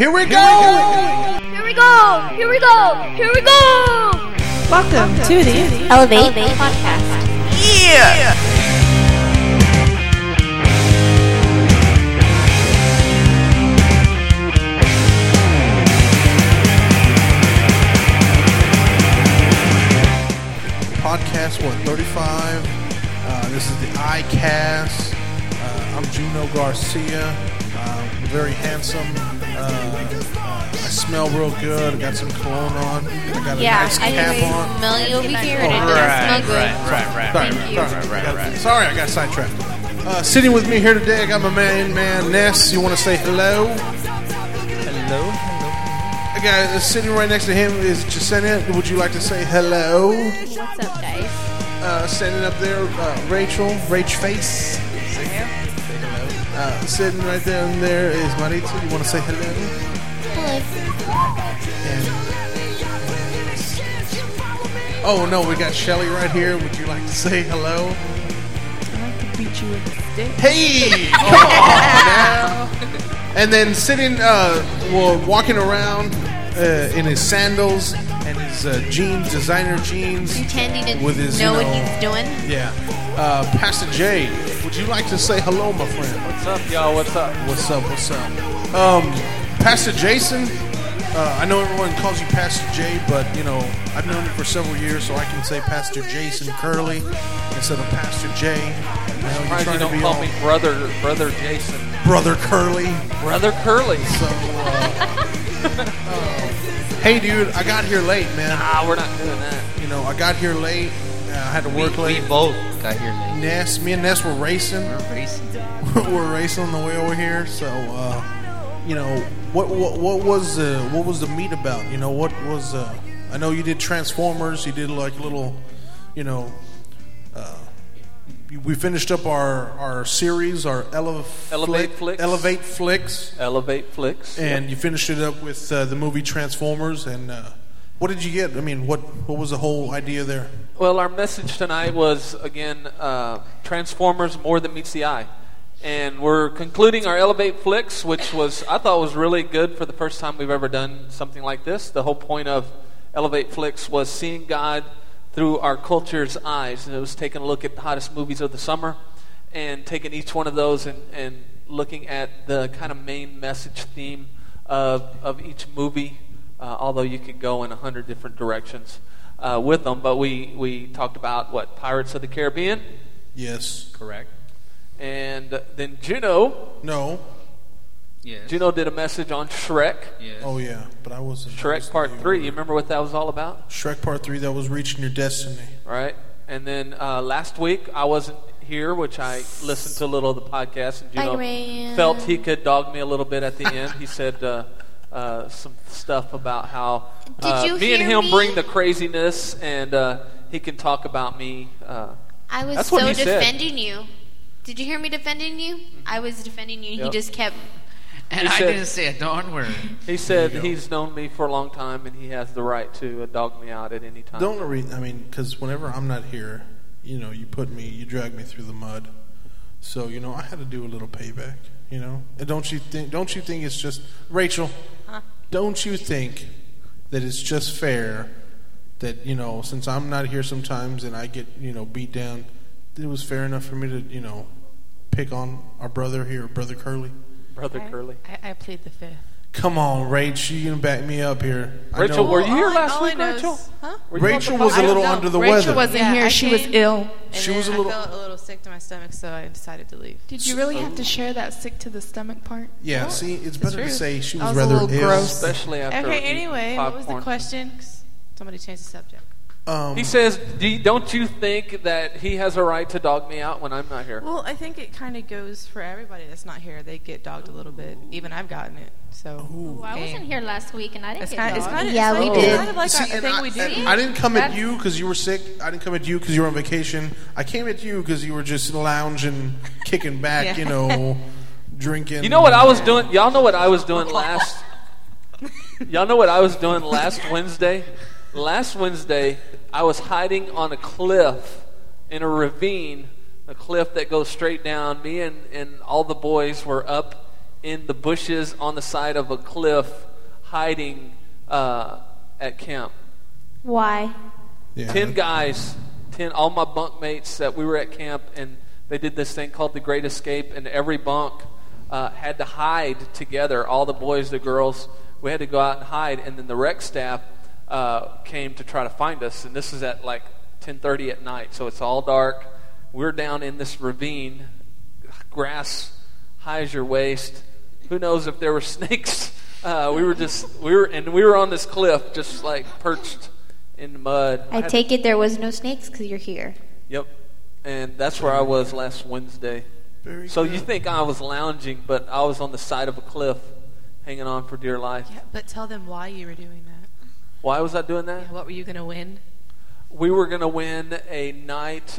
Here we go! Here we go! Here we go! Here we go! Welcome to the Elevate Podcast. Yeah! Podcast 35. This is the iCast. I'm Juno Garcia. Very handsome. I smell real good. I got some cologne on. I got a nice cap on. Smell you over here, and it doesn't smell good. Right. Sorry, I got sidetracked. Sitting with me here today, I got my man Ness. You want to say hello? Hello. The guy sitting right next to him is Jasenia. Would you like to say hello? What's up, guys? Standing up there, Rachel, Rach Face. Say hello. Sitting right there and there is Marita. You want to say hello? Hello. Oh no, we got Shelly right here. Would you like to say hello? I like to beat you with a stick. Hey! Come on now. And then sitting, walking around in his sandals and his jeans, designer jeans. Pretending to with his, know what he's doing. Yeah. Pastor Jay, would you like to say hello, my friend? What's up, y'all? What's up? What's up? Pastor Jason, I know everyone calls you Pastor Jay, but, you know, I've known you for several years, so I can say Pastor Jason Curley instead of Pastor Jay. Surprised you don't call me Brother Jason. Brother Curley. Brother Curley. So, hey, dude, I got here late, man. We're not doing that. You know, I got here late. I had to work late. We both got here late. Me and Ness were racing. We're racing. We're racing on the way over here. So, you know, what was the meet about? You know, what was? I know you did Transformers. You did like a little, you know. We finished up our series, our Elevate Flicks. And you finished it up with the movie Transformers. And what did you get? I mean, what was the whole idea there? Well, our message tonight was, again, Transformers More Than Meets the Eye. And we're concluding our Elevate Flicks, which I thought was really good for the first time we've ever done something like this. The whole point of Elevate Flicks was seeing God through our culture's eyes. And it was taking a look at the hottest movies of the summer and taking each one of those and looking at the kind of main message theme of each movie, although you could go in 100 different directions with them. But we talked about, Pirates of the Caribbean? Yes. Correct. And then Juno. No. Yes. Juno did a message on Shrek. Yes. Oh, yeah. But I wasn't. Shrek Part 3. You remember what that was all about? Shrek Part 3, that was Reaching Your Destiny. Right. And then last week, I wasn't here, which I listened to a little of the podcast. And Juno felt he could dog me a little bit at the end. He said some stuff about how me and him bring the craziness, and he can talk about me. I was that's so what he defending you. Did you hear me defending you? I was defending you. Yep. He just kept. And I didn't say a darn word. He said he's known me for a long time, and he has the right to dog me out at any time. Because whenever I'm not here, you know, you drag me through the mud. So, you know, I had to do a little payback, you know. And don't you think it's just, Rachel, don't you think that it's just fair that, you know, since I'm not here sometimes and I get, you know, beat down, it was fair enough for me to, you know, pick on our brother here, Brother Curley? Brother Curley. I plead the fifth. Come on, Rach, you can back me up here. Rachel, were you here last week, Rachel? Huh? Rachel was a little under the weather. Rachel wasn't here. She was ill. She was a little. I felt a little sick to my stomach, so I decided to leave. Did you really have to share that sick to the stomach part? Yeah, see, it's better to say she was I was rather a little ill. gross. Especially after Okay, anyway, what was the popcorn. question? Somebody changed the subject. He says, don't you think that he has a right to dog me out when I'm not here? Well, I think it kind of goes for everybody that's not here. They get dogged a little bit. Even I've gotten it. So I wasn't here last week, and I didn't it's get kind dogged. of, Yeah, we it's did. kind of like See, a thing we do. I didn't come at you because you were sick. I didn't come at you because you were on vacation. I came at you because you were just lounging, kicking back, you know, drinking. You know what I was doing? Y'all know what I was doing last? Y'all know what I was doing last Wednesday? Last Wednesday, I was hiding on a cliff in a ravine, a cliff that goes straight down. Me and all the boys were up in the bushes on the side of a cliff hiding at camp. Why? Yeah. 10 guys, all my bunk mates that we were at camp, and they did this thing called the Great Escape, and every bunk had to hide together, all the boys, the girls. We had to go out and hide, and then the rec staff came to try to find us, and this is at like 10:30 at night, so it's all dark. We're down in this ravine, grass high as your waist. Who knows if there were snakes? We were on this cliff, just like perched in the mud. I take it there was no snakes because you're here. Yep, and that's where I was last Wednesday. Very so good. you think I was lounging, but I was on the side of a cliff, hanging on for dear life. Yeah, but tell them why you were doing that. Why was I doing that? What were you going to win? We were going to win a night,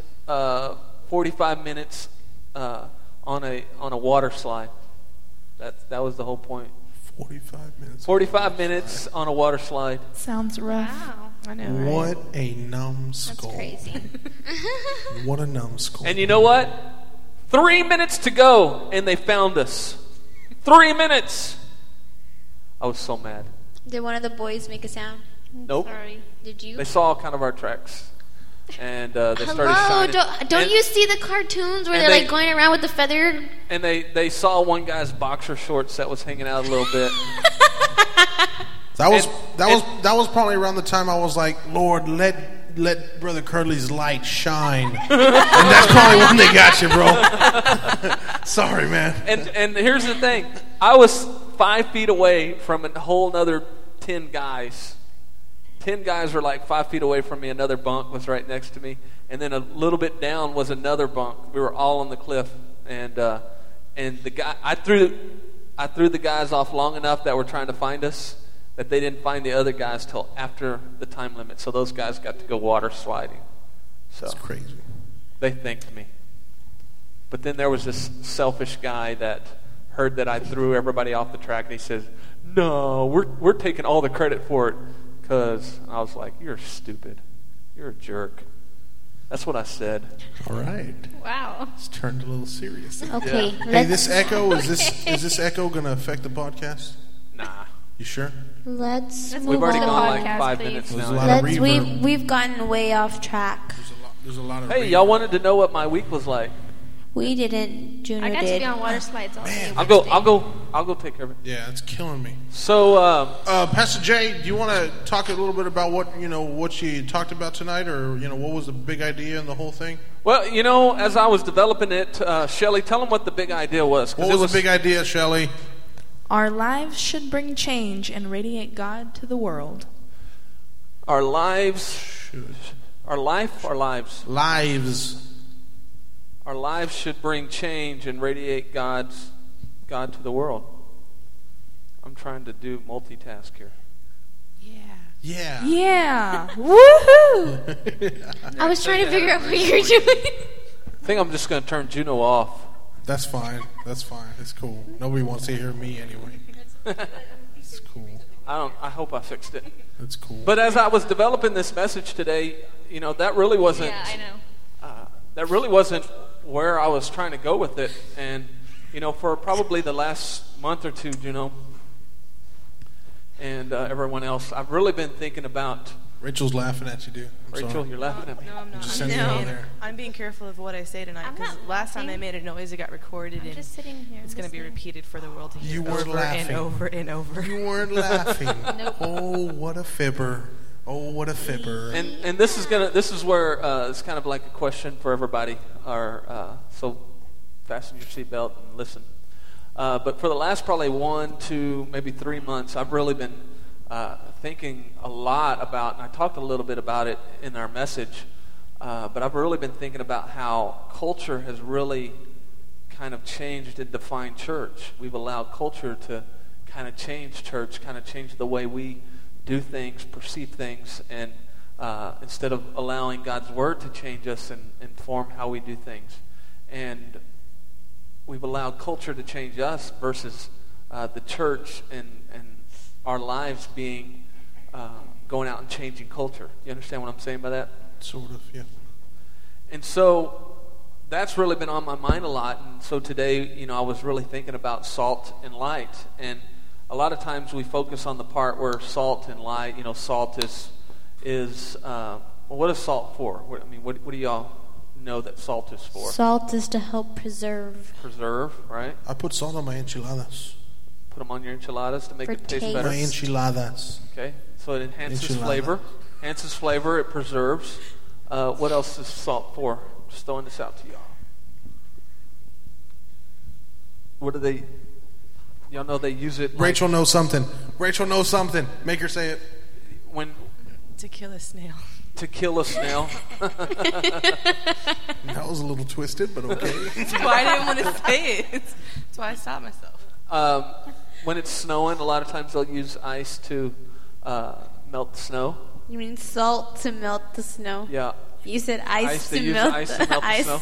45 minutes on a water slide. That was the whole point. 45 minutes. 45 minutes on a water slide. Sounds rough. Wow. I know, right? What a numbskull. That's crazy. What a numbskull. And you know what? 3 minutes to go, and they found us. 3 minutes. I was so mad. Did one of the boys make a sound? Nope. Sorry. Did you? They saw kind of our tracks, and they started Hello, shining. don't and, you see the cartoons where and they're they- like going around with the feather? And they saw one guy's boxer shorts that was hanging out a little bit. That was and- that was probably around the time I was like, Lord, let Brother Curly's light shine. And that's probably when they got you, bro. Sorry, man. And here's the thing. I was 5 feet away from a whole nother 10 guys. 10 guys were like 5 feet away from me. Another bunk was right next to me. And then a little bit down was another bunk. We were all on the cliff. And the guy, I threw the guys off long enough that were trying to find us that they didn't find the other guys till after the time limit. So those guys got to go water sliding. So That's crazy. they thanked me. But then there was this selfish guy that heard that I threw everybody off the track, and he says, "No, we're taking all the credit for it." Because I was like, "You're stupid. You're a jerk." That's what I said. All right. Wow. It's turned a little serious. Okay. Hey, this echo is this echo going to affect the podcast? Nah. You sure? Let's We've move already on. gone like podcast, 5 please. minutes There's now. a lot of Let's reverb. we've gotten way off track. There's a lot of Hey, reverb. y'all wanted to know what my week was like. We didn't. Junior I got did. to be on water slides all day. I'll go take care of it. Yeah, it's killing me. So, Pastor Jay, do you want to talk a little bit about what you talked about tonight, or what was the big idea in the whole thing? well, as I was developing it, Shelly, tell them what the big idea was. 'Cause What was the big idea, Shelley? Our lives should bring change and radiate God to the world. Our lives, our lives. Our lives should bring change and radiate God to the world. I'm trying to do multitask here. Yeah. Yeah. Woohoo! I was trying to figure out what you're doing. I think I'm just going to turn Juno off. That's fine. It's cool. Nobody wants to hear me anyway. It's cool. I hope I fixed it. It's cool. But as I was developing this message today, that really wasn't. Yeah, I know. That really wasn't where I was trying to go with it. And for probably the last month or two, and everyone else, I've really been thinking about. Rachel's laughing at you, dude. I'm Rachel, sorry. you're laughing at me. No, I'm not. Just sending you out there. I'm being careful of what I say tonight I'm because not last time I laughing. made a noise, it got recorded I'm and just sitting here. it's going to be listening. repeated for the world to hear You weren't over laughing. and over and over. You weren't laughing. Nope. Oh, what a fibber. Oh, what a fibber. And this is where it's kind of like a question for everybody. So fasten your seatbelt and listen. But for the last probably 1, 2, maybe 3 months, I've really been thinking a lot about, and I talked a little bit about it in our message, but I've really been thinking about how culture has really kind of changed and defined church. We've allowed culture to kind of change church, kind of change the way we do things, perceive things, and instead of allowing God's Word to change us and inform how we do things. And we've allowed culture to change us versus the church and our lives being going out and changing culture. You understand what I'm saying by that? Sort of, yeah. And so that's really been on my mind a lot. And so today, I was really thinking about salt and light. And a lot of times we focus on the part where salt and light, salt is what is salt for? What do y'all know that salt is for? Salt is to help preserve. Preserve, right? I put salt on my enchiladas. Put them on your enchiladas to make it taste better? My enchiladas. Okay, so it enhances flavor. Enhances flavor, it preserves. What else is salt for? Just throwing this out to y'all. What do they... Y'all know they use it... Rachel knows something. Rachel knows something. Make her say it. To kill a snail. To kill a snail. That was a little twisted, but okay. That's why I didn't want to say it. That's why I stopped myself. When it's snowing, a lot of times they'll use ice to melt the snow. You mean salt to melt the snow? Yeah. You said ice to melt the snow.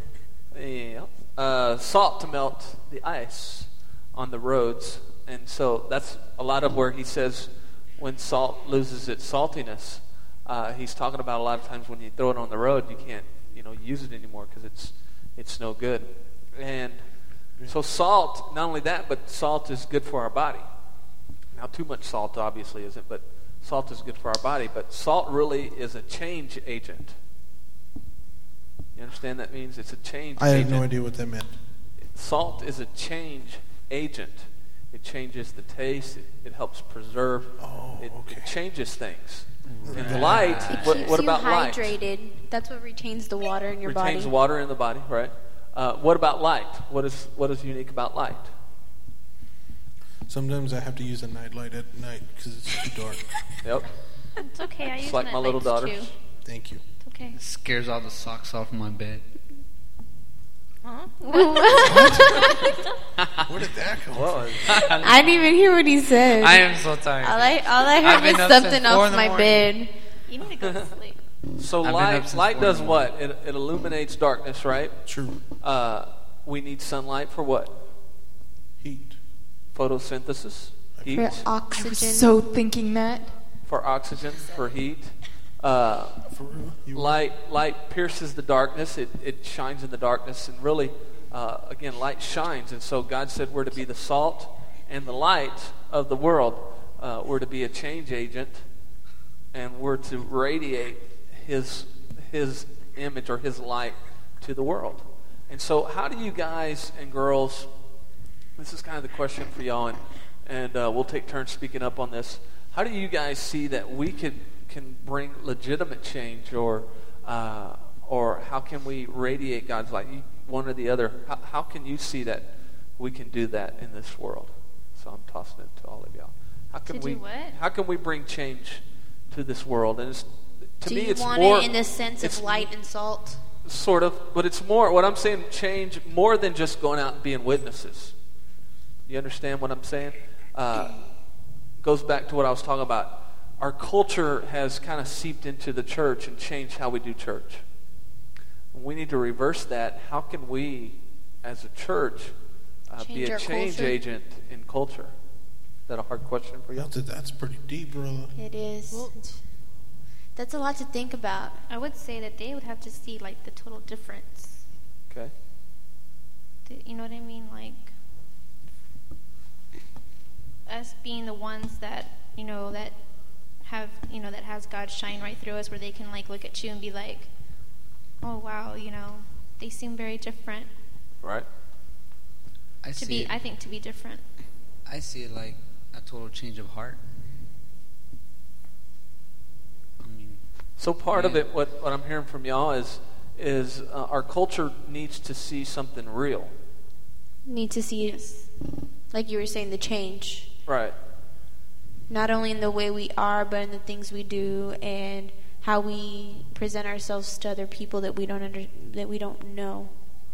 Yeah. Salt to melt the ice on the roads. And so that's a lot of where he says when salt loses its saltiness. He's talking about a lot of times when you throw it on the road, you can't use it anymore because it's no good. And so salt, not only that, but salt is good for our body. Now, too much salt obviously isn't, but salt is good for our body. But salt really is a change agent. You understand that means? It's a change agent. I had no idea what that meant. Salt is a change agent. It changes the taste. It helps preserve. Okay. It changes things. And light, what about light? It keeps you hydrated. That's what retains the water in your body. Retains water in the body, right? What about light? What is unique about light? Sometimes I have to use a night light at night because it's too dark. Yep. It's okay. I use like my little daughters. too. Thank you. It's okay. It scares all the socks off my bed. Huh? Where did that come Well, from? I didn't even hear what he said. I am so tired. All I I've heard been was up something since 4 off in the my morning. bed. You need to go to sleep. so I've been up since light 4 in does the what? It illuminates darkness, right? True. We need sunlight for what? Heat. Photosynthesis. Heat. For I oxygen. was so thinking that. For oxygen. For heat. For real? Light pierces the darkness. It shines in the darkness, and really, again, light shines. And so God said we're to be the salt and the light of the world. We're to be a change agent, and we're to radiate His image or His light to the world. And so, how do you guys and girls? This is kind of the question for y'all, and we'll take turns speaking up on this. How do you guys see that we can bring legitimate change, or how can we radiate God's light? One or the other. How can you see that we can do that in this world? So I'm tossing it to all of y'all. How can do what? How can we bring change to this world? And Do you it's want more it in the sense of light and salt? sort of, but it's more. What I'm saying, change more than just going out and being witnesses. You understand what I'm saying? Goes back to what I was talking about. Our culture has kind of seeped into the church and changed how we do church. We need to reverse that. How can we, as a church, be a change agent in culture? Is that a hard question for you? That's pretty deep, brother. It is. That's a lot to think about. I would say that they would have to see like the total difference. Okay. You know what I mean? Like us being the ones that that have that has God shine right through us, where they can like look at you and be like, oh wow, they seem very different. Right. I think to be different. I see it like a total change of heart. So part of it, what I'm hearing from y'all is our culture needs to see something real. Need to see it, like you were saying, the change. Right. Not only in the way we are, but in the things we do and how we present ourselves to other people that we don't know.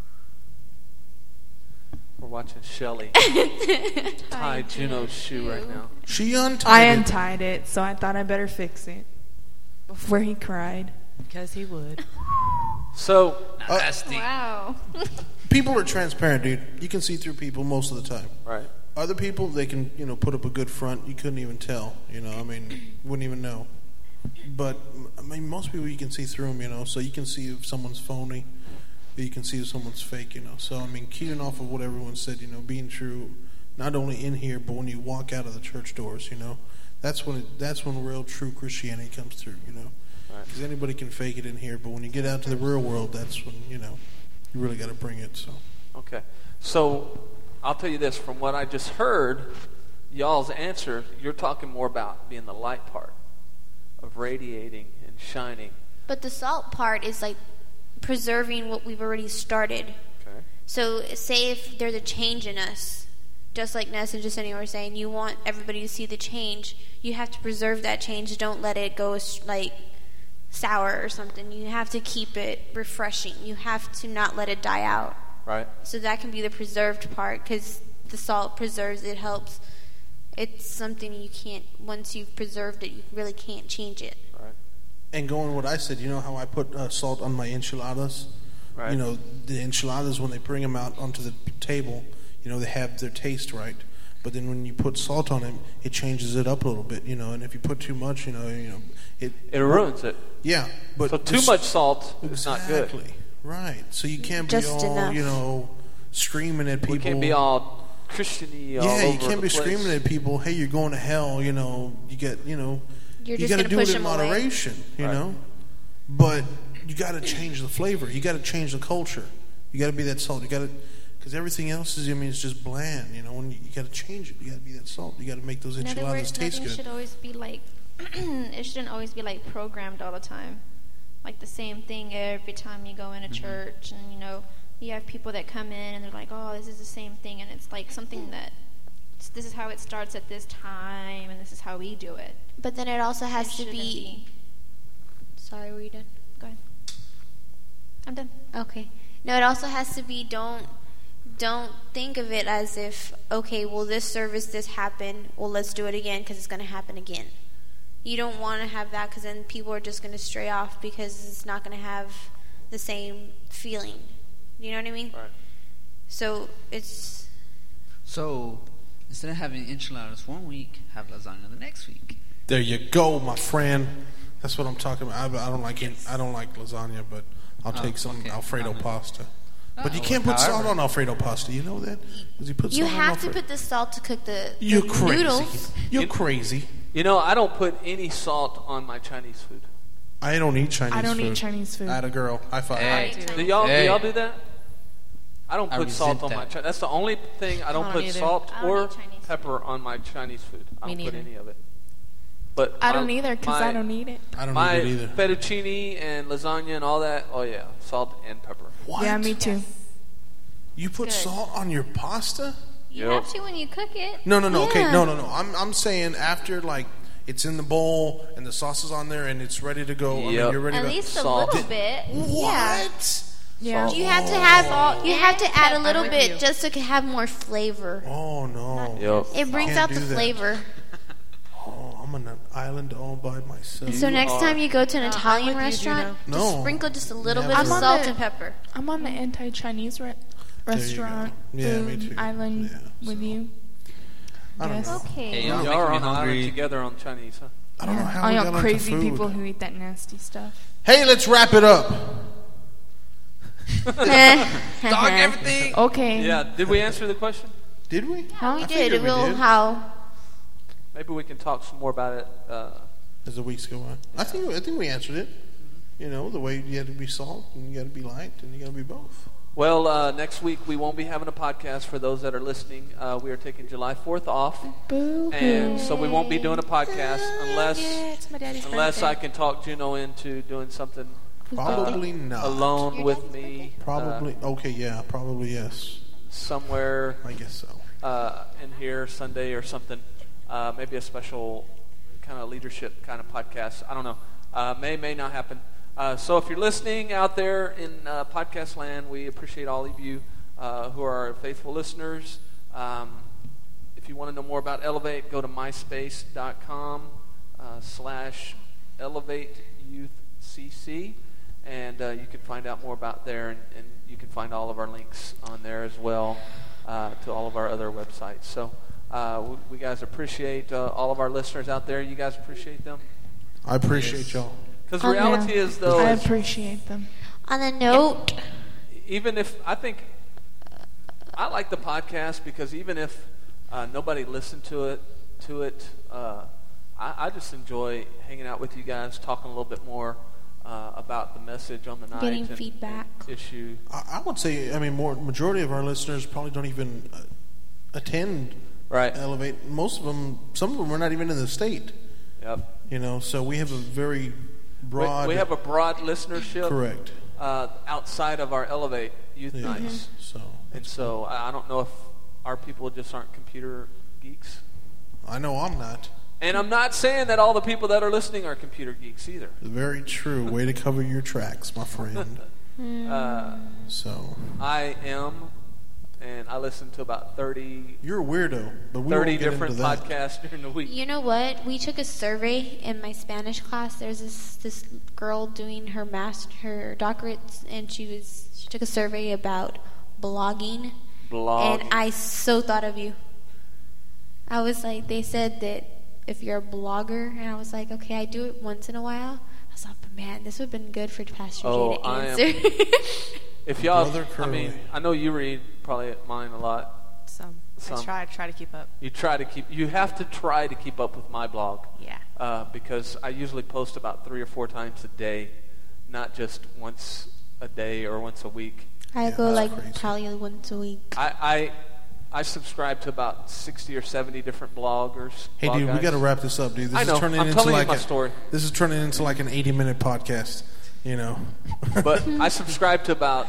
We're watching Shelly tie Juno's shoe right now. She untied I it. untied it, so I thought I better fix it before he cried. Because he would. So, Nasty. Wow. People are transparent, dude. You can see through people most of the time. right. Other people, they can, put up a good front. You couldn't even tell, wouldn't even know. But, most people you can see through them, so you can see if someone's phony. You can see if someone's fake, you know. So, I mean, keying off of what everyone said, you know, being true, not only in here, but when you walk out of the church doors, you know, that's when real, true Christianity comes through, you know. Because anybody can fake it in here, but when you get out to the real world, that's when, you know, you really got to bring it, so. Okay. So I'll tell you this. From what I just heard, y'all's answer, you're talking more about being the light part of radiating and shining. But the salt part is like preserving what we've already started. Okay. So say if there's a change in us, just like Ness and Jasenia were saying, you want everybody to see the change, you have to preserve that change. Don't let it go like sour or something. You have to keep it refreshing. You have to not let it die out. Right. So that can be the preserved part, because the salt preserves, it helps. It's something you can't, once you've preserved it, you really can't change it. Right. And going what I said, you know how I put salt on my enchiladas? Right. You know, the enchiladas, when they bring them out onto the table, you know, they have their taste right. But then when you put salt on it, it changes it up a little bit, you know. And if you put too much, you know, it ruins it. Yeah, but so too much salt is not good. Exactly. Right. So you can't be Just all, enough. you know, screaming at people. We can't be all Christian-y all over Yeah, you can't the be place. screaming at people, hey, you're going to hell, you know, you get, you know, You're you just got to gonna do push it in them away. moderation, you Right. know. But you got to change the flavor. You got to change the culture. You got to be that salt. You got to, because everything else is, I mean, it's just bland, you know. When you got to change it, you got to be that salt. You got to make those In other enchiladas words, taste nothing good. should always be like, it shouldn't always be like programmed all the time. Like the same thing every time you go in a church, and you know, you have people that come in and they're like, oh, this is the same thing, and it's like something that, this is how it starts at this time, and this is how we do it. But then it also has It to shouldn't be. Sorry, were you done? Go ahead. I'm done. Okay. No, it also has to be, don't think of it as if, okay, well, this service, this happened, well, let's do it again because it's going to happen again. You don't want to have that, because then people are just going to stray off because it's not going to have the same feeling. You know what I mean? Right. So it's... So instead of having enchiladas one week, have lasagna the next week. There you go, my friend. That's what I'm talking about. I don't like it. I don't like lasagna, but I'll take some okay. Alfredo pasta. But you Oh, can't put salt however. on Alfredo pasta. You know that? 'Cause you put You salt on have to Alfredo. put the salt to cook the You're crazy. noodles. You're crazy. You know, I don't put any salt on my Chinese food. I don't eat Chinese food. I don't eat Chinese food. Atta girl. High five. Hey. Do y'all Hey. do that? I don't I put salt resent on my that. Chinese. That's the only thing I don't I put don't either. salt I don't or eat Chinese pepper on my Chinese food. I Me don't put neither. any of it. But I don't either because I don't eat it. I don't My eat it either. fettuccine and lasagna and all that. Oh yeah, salt and pepper. What? Yeah, me too. You put Good. salt on your pasta? You Yep. have to when you cook it. No. Okay, Yeah. no. I'm saying after, like, it's in the bowl and the sauce is on there and it's ready to go. I mean, Yep. you're ready At to. least a salt little it. bit. What? Yeah. You have to have you have to add a I'm little with bit you. just to have more flavor. Oh no. Yep. It brings Can't out do the that. flavor. Oh, I'm on an island all by myself. So next are. time you go to an I'm Italian with you, restaurant, Juno. just No. sprinkle just a little Never. bit of I'm on salt the- and pepper. I'm on the anti-Chinese restaurant Yeah, me food too. island Yeah, with so- you. I don't Yes. know. Okay. Hey, Y'all y'all are making on me an island hungry. together on Chinese, huh? I don't know how All we y'all got crazy onto food. people who eat that nasty stuff. Hey, let's wrap it up. Dog everything. Okay. Yeah. Did we answer the question? Did we? How we I did. figured we We'll did. how. Maybe we can talk some more about it. As the weeks go on, I think we answered it. You know, the way you have to be salt and you got to be light and you got to be both. Well, next week we won't be having a podcast for those that are listening. We are taking July 4th off, Boo. and so we won't be doing a podcast unless It's my daddy's I birthday. can talk Juno into doing something Probably not. alone Your with daddy's me. Probably. Okay. Yeah. Probably yes. Somewhere I guess so. in here Sunday or something. Maybe a special kind of leadership kind of podcast. I don't know. May not happen. So if you're listening out there in podcast land, we appreciate all of you who are our faithful listeners. If you want to know more about Elevate, go to myspace.com /ElevateYouthCC, and you can find out more about there, and you can find all of our links on there as well to all of our other websites. So we guys appreciate all of our listeners out there. You guys appreciate them? I appreciate y'all. Because Oh, reality yeah. is, though, I is appreciate them. On the note, even if I think I like the podcast because even if nobody listened to it, I just enjoy hanging out with you guys, talking a little bit more about the message on the night, Getting and feedback. issue. I would say, majority of our listeners probably don't even attend Right. Elevate. Most of them, some of them are not even in the state. Yep. You know, so we have a very broad. We have a broad listenership. Correct. Outside of our Elevate Youth Yeah. Nights. So, And so I don't know if our people just aren't computer geeks. I know I'm not. And I'm not saying that all the people that are listening are computer geeks either. Very true. Way to cover your tracks, my friend. So I am, and I listen to about 30 you're a weirdo, but we 30 won't get different into that. podcasts during the week. You know what? We took a survey in my Spanish class. There's this girl doing her doctorate, and she took a survey about blogging. Blog. And I so thought of you. I was like, they said that if you're a blogger, and I was like, okay, I do it once in a while. I was like, but man, this would have been good for Pastor Jay to answer. If y'all, Brother Curly. I know you read probably mine a lot. Some. I try to keep up. You have to try to keep up with my blog. Yeah. Because I usually post about 3 or 4 times a day, not just once a day or once a week. I Yeah, go that's like crazy. probably once a week. I subscribe to about 60 or 70 different bloggers. Hey, blog dude, we guys. got to wrap this up, dude. This I know. is turning I'm into telling you like my story. This is turning into like an 80-minute podcast. You know. But I subscribe to about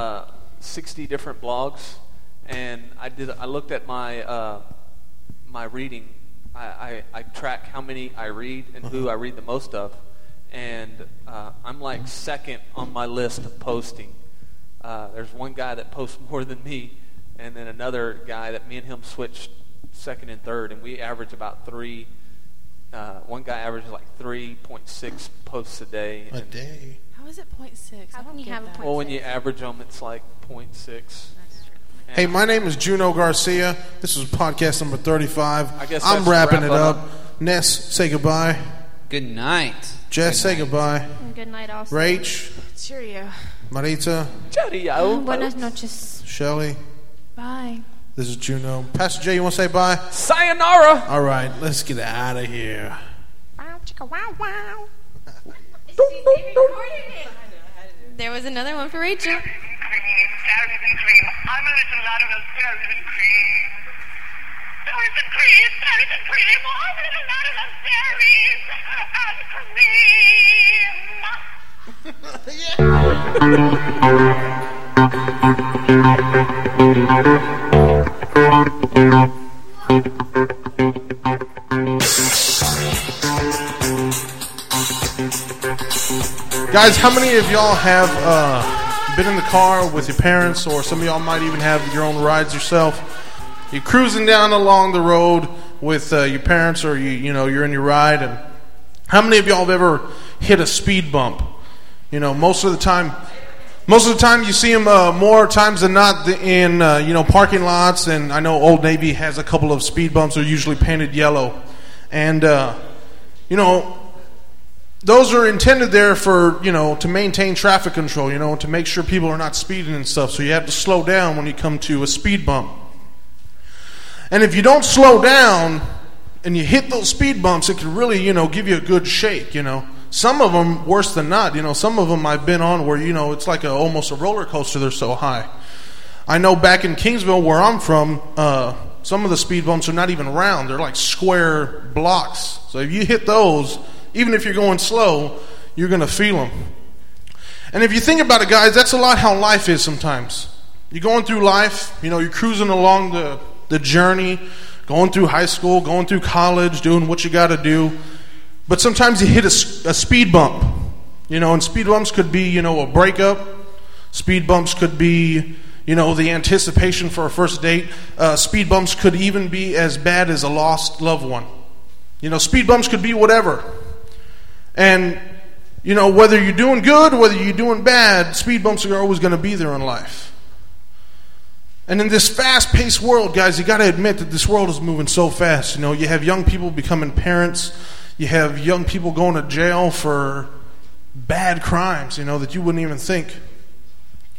60 different blogs, and I looked at my my reading. I track how many I read and who I read the most of, and I'm like second on my list of posting. There's one guy that posts more than me, and then another guy that me and him switched second and third, and we average about 3. One guy averages like 3.6 posts a day. A and- day. How is it 0.6? How I can don't you get have a that. point? Well, when you average them, it's like 0.6. That's true. Hey, my name is Juno Garcia. This is podcast number 35. I guess I'm that's wrapping wrap it up. up. Ness, say goodbye. Good night. Jess, say goodbye. And good night, also. Rach, Cheerio. Marita, Cheerio, Buenas folks. noches. Shelly. Bye. This is Juno. Pastor Jay, you want to say bye? Sayonara. All right, let's get out of here. There was another one for Rachel. Berries and cream. I'm a little louder than berries and cream. Berries and cream, berries and cream. I'm a little louder than berries Guys, how many of y'all have been in the car with your parents, or some of y'all might even have your own rides yourself? You're cruising down along the road with your parents, or you're in your ride, and how many of y'all have ever hit a speed bump? You know, most of the time you see them more times than not in parking lots, and I know Old Navy has a couple of speed bumps. They're usually painted yellow, and those are intended there for, to maintain traffic control, to make sure people are not speeding and stuff. So you have to slow down when you come to a speed bump. And if you don't slow down and you hit those speed bumps, it can really, give you a good shake, Some of them worse than not, some of them I've been on where, it's like almost a roller coaster. They're so high. I know back in Kingsville, where I'm from, some of the speed bumps are not even round. They're like square blocks. So if you hit those, even if you're going slow, you're going to feel them. And if you think about it, guys, that's a lot how life is sometimes. You're going through life, you're cruising along the journey, going through high school, going through college, doing what you got to do. But sometimes you hit a speed bump. And speed bumps could be, a breakup. Speed bumps could be, the anticipation for a first date. Speed bumps could even be as bad as a lost loved one. Speed bumps could be whatever. And, whether you're doing good or whether you're doing bad, speed bumps are always going to be there in life. And in this fast-paced world, guys, you got to admit that this world is moving so fast. You have young people becoming parents. You have young people going to jail for bad crimes, that you wouldn't even think.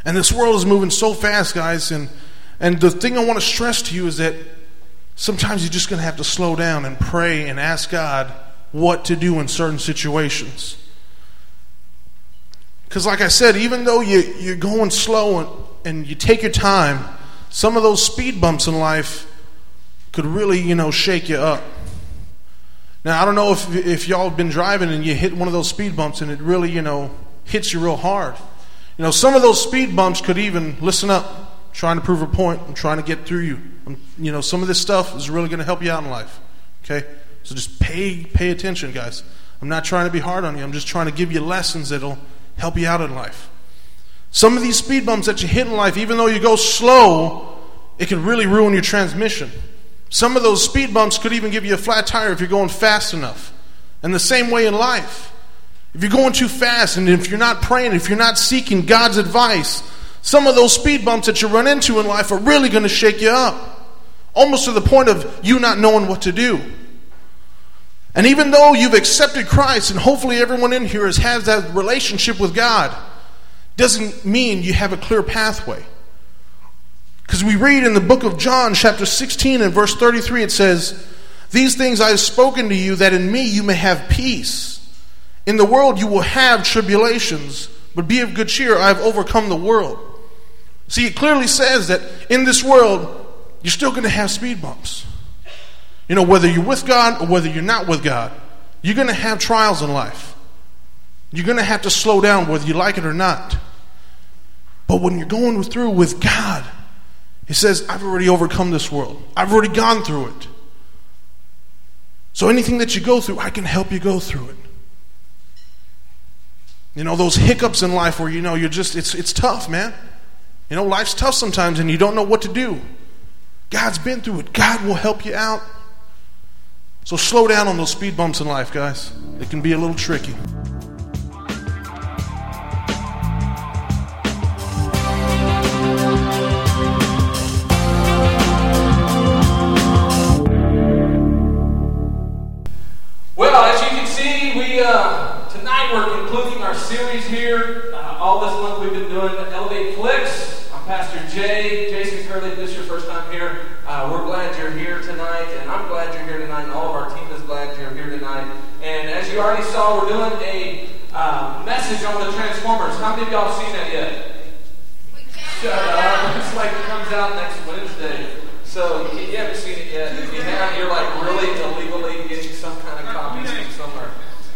And this world is moving so fast, guys. And the thing I want to stress to you is that sometimes you're just going to have to slow down and pray and ask God what to do in certain situations. Because like I said, even though you're going slow and you take your time, some of those speed bumps in life could really, shake you up. Now, I don't know if y'all have been driving and you hit one of those speed bumps and it really, hits you real hard. Some of those speed bumps could even, listen up, trying to prove a point, I'm trying to get through you. Some of this stuff is really going to help you out in life. Okay? So just pay attention, guys. I'm not trying to be hard on you. I'm just trying to give you lessons that'll help you out in life. Some of these speed bumps that you hit in life, even though you go slow, it can really ruin your transmission. Some of those speed bumps could even give you a flat tire if you're going fast enough. And the same way in life. If you're going too fast and if you're not praying, if you're not seeking God's advice, some of those speed bumps that you run into in life are really going to shake you up. Almost to the point of you not knowing what to do. And even though you've accepted Christ, and hopefully everyone in here has that relationship with God, doesn't mean you have a clear pathway. Because we read in the book of John, chapter 16 and verse 33, it says, "These things I have spoken to you, that in me you may have peace. In the world you will have tribulations, but be of good cheer, I have overcome the world." See, it clearly says that in this world, you're still going to have speed bumps. Whether you're with God or whether you're not with God, you're going to have trials in life. You're going to have to slow down whether you like it or not. But when you're going through with God, He says, I've already overcome this world. I've already gone through it. So anything that you go through, I can help you go through it. Those hiccups in life where, you're just, it's tough, man. Life's tough sometimes and you don't know what to do. God's been through it. God will help you out. So slow down on those speed bumps in life, guys. It can be a little tricky. Well, as you can see, tonight we're concluding our series here. All this month we've been doing Elevate Flicks. I'm Pastor Jay. Jason Curley, if this is your first time here, we're glad you're here tonight, and I'm glad you're here tonight, and all of our team is glad you're here tonight. And as you already saw, we're doing a message on the Transformers. How many of y'all have seen that yet? Shut up. It's like it comes out next Wednesday. So you haven't seen it yet. If you have, you're like really illegally getting some kind of copies from somewhere.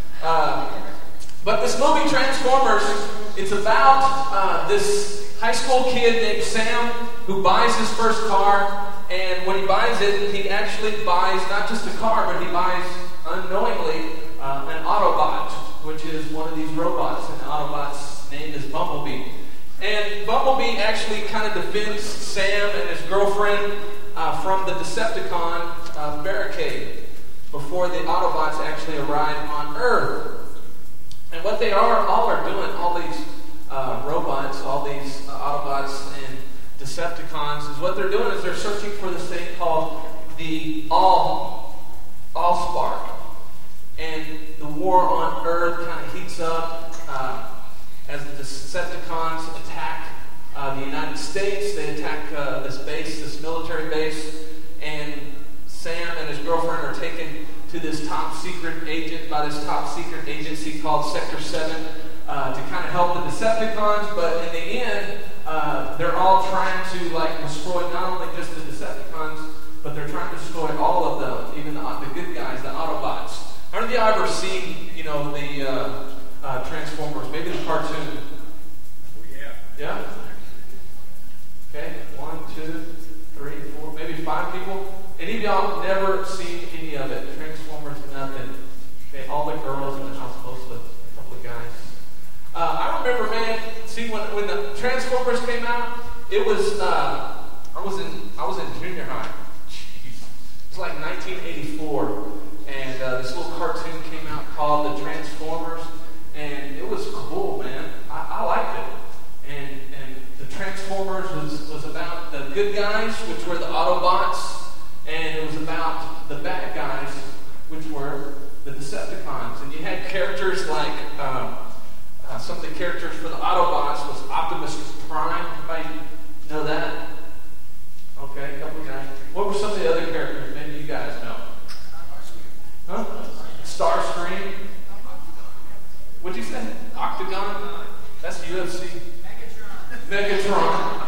But this movie Transformers, it's about this high school kid named Sam who buys his first car, and when he buys it, he actually buys not just a car, but he buys unknowingly an Autobot, which is one of these robots, and the Autobot's name is Bumblebee. And Bumblebee actually kind of defends Sam and his girlfriend from the Decepticon barricade before the Autobots actually arrive on Earth. And what they all are doing, all these robots, all these Autobots and Decepticons, is what they're doing is they're searching for this thing called the Allspark. And the war on Earth kind of heats up as the Decepticons attack the United States. They attack this base, this military base, and Sam and his girlfriend are taken to this top secret agent by this top secret agency called Sector 7 to kind of help the Decepticons. But in the end, they're all trying to destroy not only just the Decepticons, but they're trying to destroy all of them, even the good guys, the Autobots. How many of you ever seen, the Transformers, maybe the cartoon? Yeah? Okay, 1, 2, 3, 4, maybe 5 people. Any of y'all never seen any of it? Transformers, nothing. Okay, all the girls in the house, mostly a couple of guys. I remember, man. See, when the Transformers came out, it was I was in junior high. Jeez, it's like 1984, and this little cartoon came out called The Transformers, and it was cool, man. I liked it. And the Transformers was about the good guys, which were the Autobots. And it was about the bad guys, which were the Decepticons. And you had characters like, some of the characters for the Autobots was Optimus Prime. Anybody know that? Okay, a couple guys. What were some of the other characters? Maybe you guys know. Huh? Starscream. What'd you say? Octagon? That's UFC. Megatron.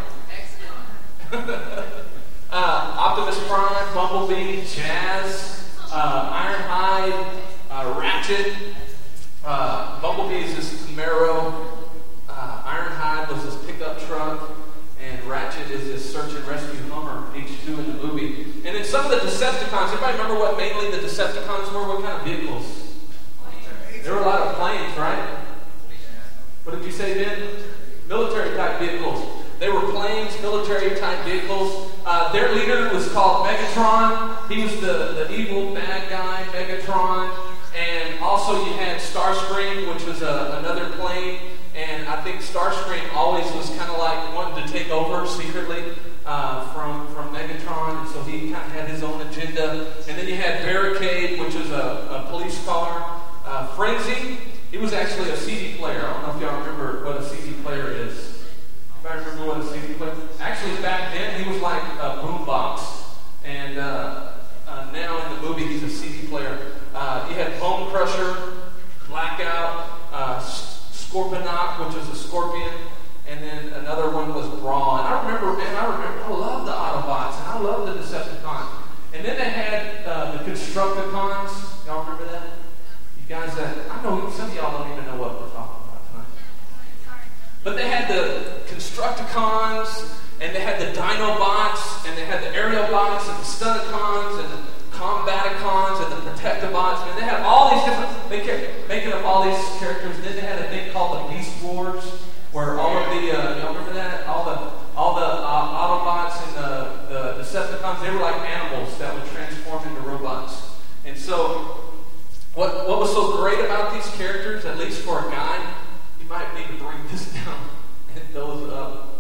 Optimus Prime, Bumblebee, Jazz, Ironhide, Ratchet. Bumblebee is this Camaro. Ironhide was this pickup truck. And Ratchet is this search and rescue Hummer, H2 in the movie. And then some of the Decepticons, anybody remember what mainly the Decepticons were? What kind of vehicles? There were a lot of planes, right? What did you say, Ben? Military type vehicles. They were planes, military type vehicles. Their leader was called Megatron. He was the evil bad guy, Megatron. And also you had Starscream, which was another plane. And I think Starscream always was kind of like wanting to take over secretly from Megatron. And so he kind of had his own agenda. And then you had Barricade, which was a police car. Frenzy, he was actually a CD player. I don't know if y'all remember what a CD player is. Anybody remember what a CD player is? Actually, back then, he was like a boombox. And now in the movie, he's a CD player. You had Bone Crusher, Blackout, Scorponok, which was a scorpion, and then another one was Brawn. I remember, I love the Autobots, and I love the Decepticons. And then they had the Constructicons. Y'all remember that? You guys, I know some of y'all don't even know what we're talking about tonight. But they had the Constructicons, and they had the Dinobots, and they had the Aerobots, and the Stunticons, and the Combaticons, and the Protectobots. And they had all these different, they kept making up all these characters. Then they had a thing called the Beast Wars, where all of the, y'all remember that? All the Autobots and the Decepticons, they were like animals that would transform into robots. And so, what was so great about these characters, at least for a guy, you might need to bring this down and those up.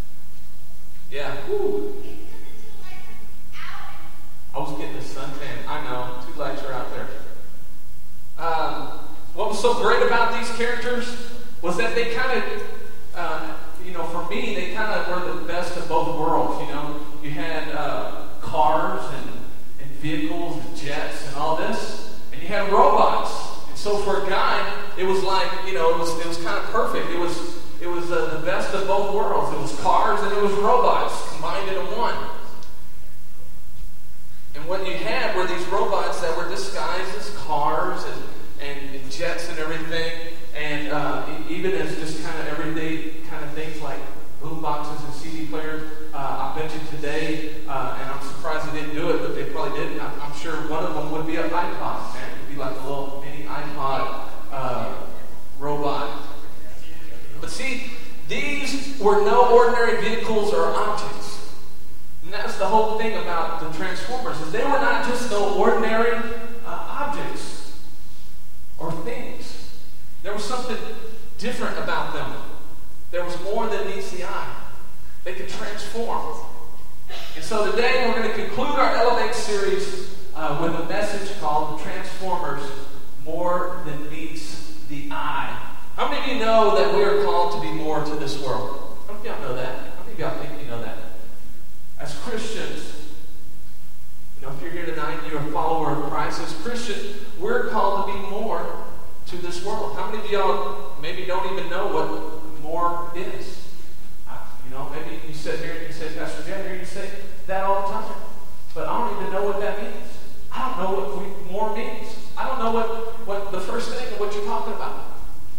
Yeah. Whew. I was getting a suntan. I know. 2 lights are out there. What was so great about these characters was that they kind of, for me, they kind of were the best of both worlds. You had cars and vehicles and jets and all this, and you had robots. And so for a guy, it was like, it was kind of perfect. It was the best of both worlds. It was cars and it was robots combined into one. And what you had were these robots that were disguised as cars and jets and everything, and even as just kind of everyday kind of things like boom boxes and CD players. I bet you today, and I'm surprised they didn't do it, but they probably didn't. I'm sure one of them would be an iPod, man. It would be like a little mini iPod robot. But see, these were no ordinary vehicles or objects. And that's the whole thing about the Transformers, is they were not just no ordinary objects or things. There was something different about them. There was more than meets the eye. They could transform. And so today we're going to conclude our Elevate series with a message called The Transformers, More Than Meets the Eye. How many of you know that we are called to be more to this world? How many of y'all know that? How many of y'all think you know that? As Christians, if you're here tonight and you're a follower of Christ, as Christians, we're called to be more to this world. How many of y'all maybe don't even know what more is? Maybe you sit here and you say, Pastor Jeff, here you say that all the time. But I don't even know what that means. I don't know what more means. I don't know what the first thing of what you're talking about.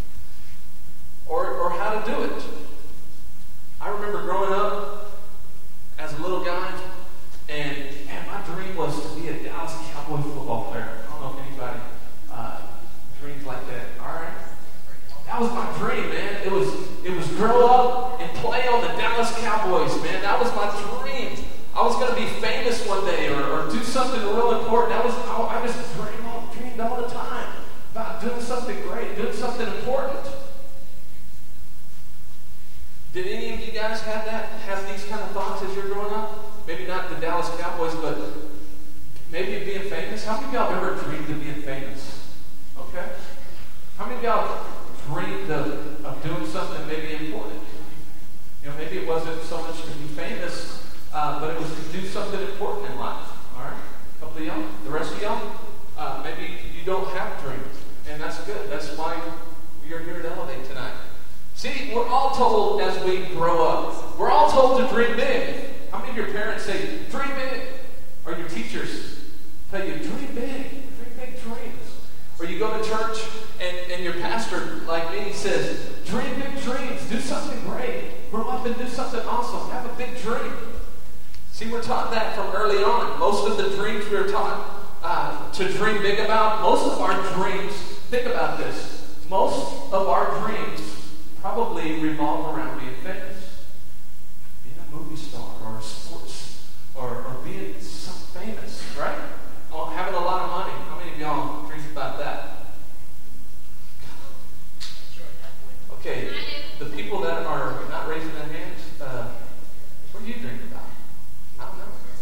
Or how to do it. I remember growing up as a little guy, and my dream was to be a Dallas Cowboy football player. I don't know if anybody dreams like that. All right? That was my dream, man. It was grow up and play on the Dallas Cowboys, man. That was my dream. I was going to be famous one day or do something real important. I just dreamed all the time about doing something great, doing something important. Did any of you guys have these kind of thoughts as you're growing up? Maybe not the Dallas Cowboys, but maybe being famous. How many of y'all ever dreamed of being famous? Okay. How many of y'all dreamed of doing something maybe important? Maybe Maybe it wasn't so much to be famous, but it was to do something important in life. All right? A couple of y'all. The rest of y'all, maybe you don't have dreams. And that's good. That's why you're here at Elevate tonight. See, we're all told as we grow up, we're all told to dream big. How many of your parents say, dream big? Or your teachers tell you, dream big dreams. Or you go to church and your pastor, like me, says, dream big dreams, do something great. Grow up and do something awesome. Have a big dream. See, we're taught that from early on. Most of the dreams we're taught to dream big about, most of our dreams, think about this, most of our dreams probably revolve around being famous. Being a movie star or a sports or being famous, right? Or having a lot of money. How many of y'all dream about that? Okay, the people that are not raising their hands, what do you dream about? I don't know.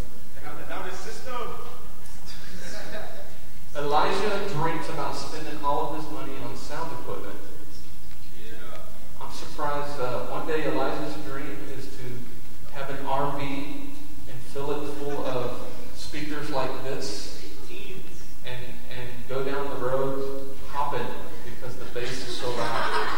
Elijah dreams about spending all of his money on sound equipment. I'm surprised. One day Elijah's dream is to have an RV and fill it full of speakers like this and go down the road hopping because the bass is so loud.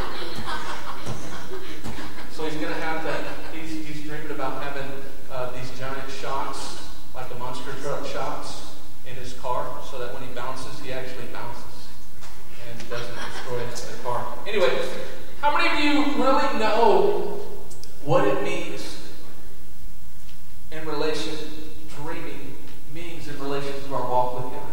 So he's going to have that. He's dreaming about having these giant shocks, like the monster truck shocks, in his car, so that when he bounces, he actually bounces and doesn't destroy the car. Anyway, how many of you really know what it means in relation, dreaming means in relation to our walk with God?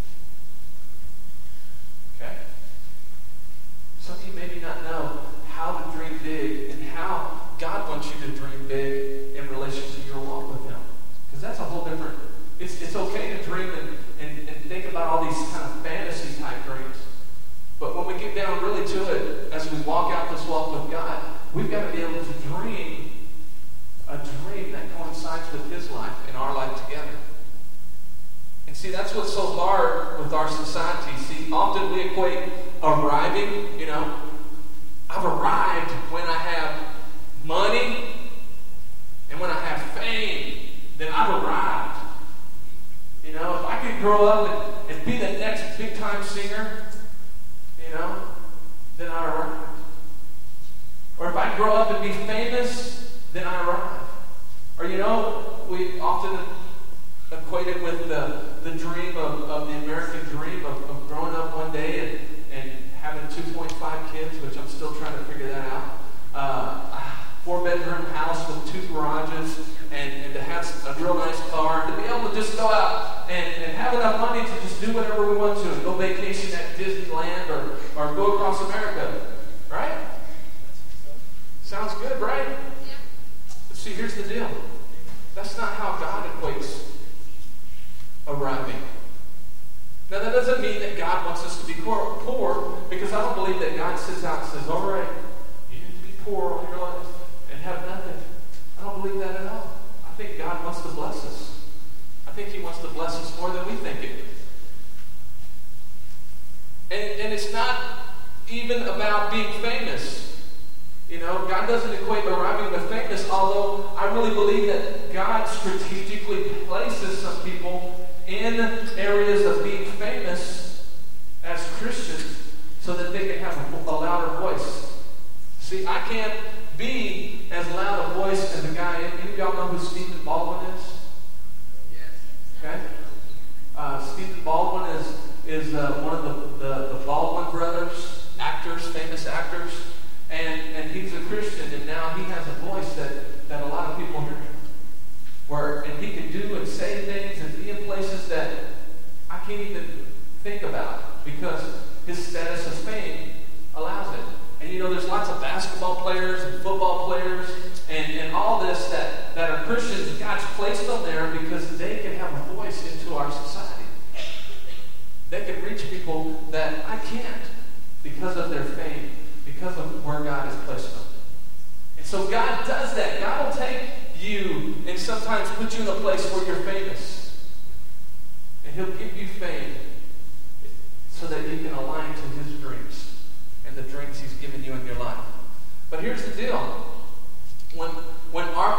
Okay? Some of you maybe not know how to dream big and how God wants you to dream big in relation to your walk with Him. Because that's a whole different... It's okay to dream and think about all these kind of fantasy type dreams. But when we get down really to it, as we walk out this walk with God, we've got to be able to dream a dream that coincides with His life and our life together. And see, that's what's so hard with our society. See, often we equate arriving, I've arrived when I have money and when I have fame, then I've arrived. If I could grow up and be the next big-time singer, then I arrived. Or if I grow up and be famous, then I arrive. Or, we often equate it with the dream of the American dream of growing up one day and having 2.5 kids, which I'm still trying to figure that out. 4-bedroom house with 2 garages and to have a real nice car and to be able to just go out and have enough money to just do whatever we want to and go vacation at Disneyland or go across America. Right? Sounds good, right? Yeah. But see, here's the deal. That's not how God equates arriving. Now, that doesn't mean that God wants us to be poor, because I don't believe that God sits out and says, all right, you need to be poor all your life and have nothing. I don't believe that at all. I think God wants to bless us. I think He wants to bless us more than we think it. And it's not even about being famous. God doesn't equate arriving with famous, although I really believe that God strategically places some people in areas of being famous as Christians so that they can have a louder voice. See, I can't be as loud a voice as a guy. Any of y'all know who Stephen Baldwin is? Yes. Okay. Stephen Baldwin is one of the Baldwin brothers, famous actors. And he's a Christian, and now he has a voice that a lot of people hear. And he can do and say things and be in places that I can't even think about because his status of fame allows it. And there's lots of basketball players and football players and all this that are Christians. God's placed them there because they can have a voice into our society. They can reach people that I can't because of their fame, because of where God has placed them. And so God does that. God will take you and sometimes put you in a place where you're famous. And He'll give you fame so that you can align to His dreams and the dreams He's given you in your life. But here's the deal. When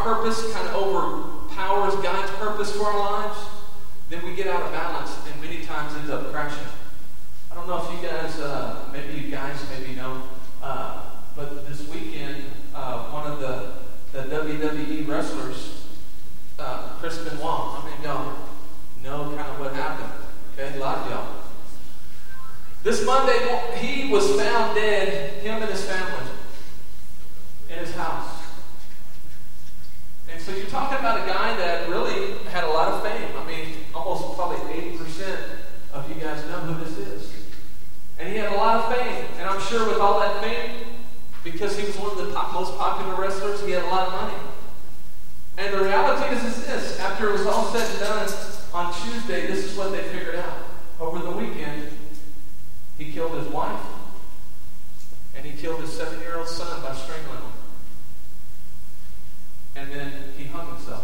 purpose kind of overpowers God's purpose for our lives, then we get out of balance and many times end up crashing. I don't know if you guys, maybe know, but this weekend, one of the WWE wrestlers, Chris Benoit, how many of y'all know kind of what happened? Okay, a lot of y'all. This Monday, he was found dead, him and his family, in his house. And so you're talking about a guy that really had a lot of fame. I mean, almost probably 80% of you guys know who this is. And he had a lot of fame. And I'm sure with all that fame, because he was one of the most popular wrestlers, he had a lot of money. And the reality is this. After it was all said and done on Tuesday, this is what they figured out. Over the weekend, he killed his wife, and he killed his 7-year-old son by strangling him. And then he hung himself.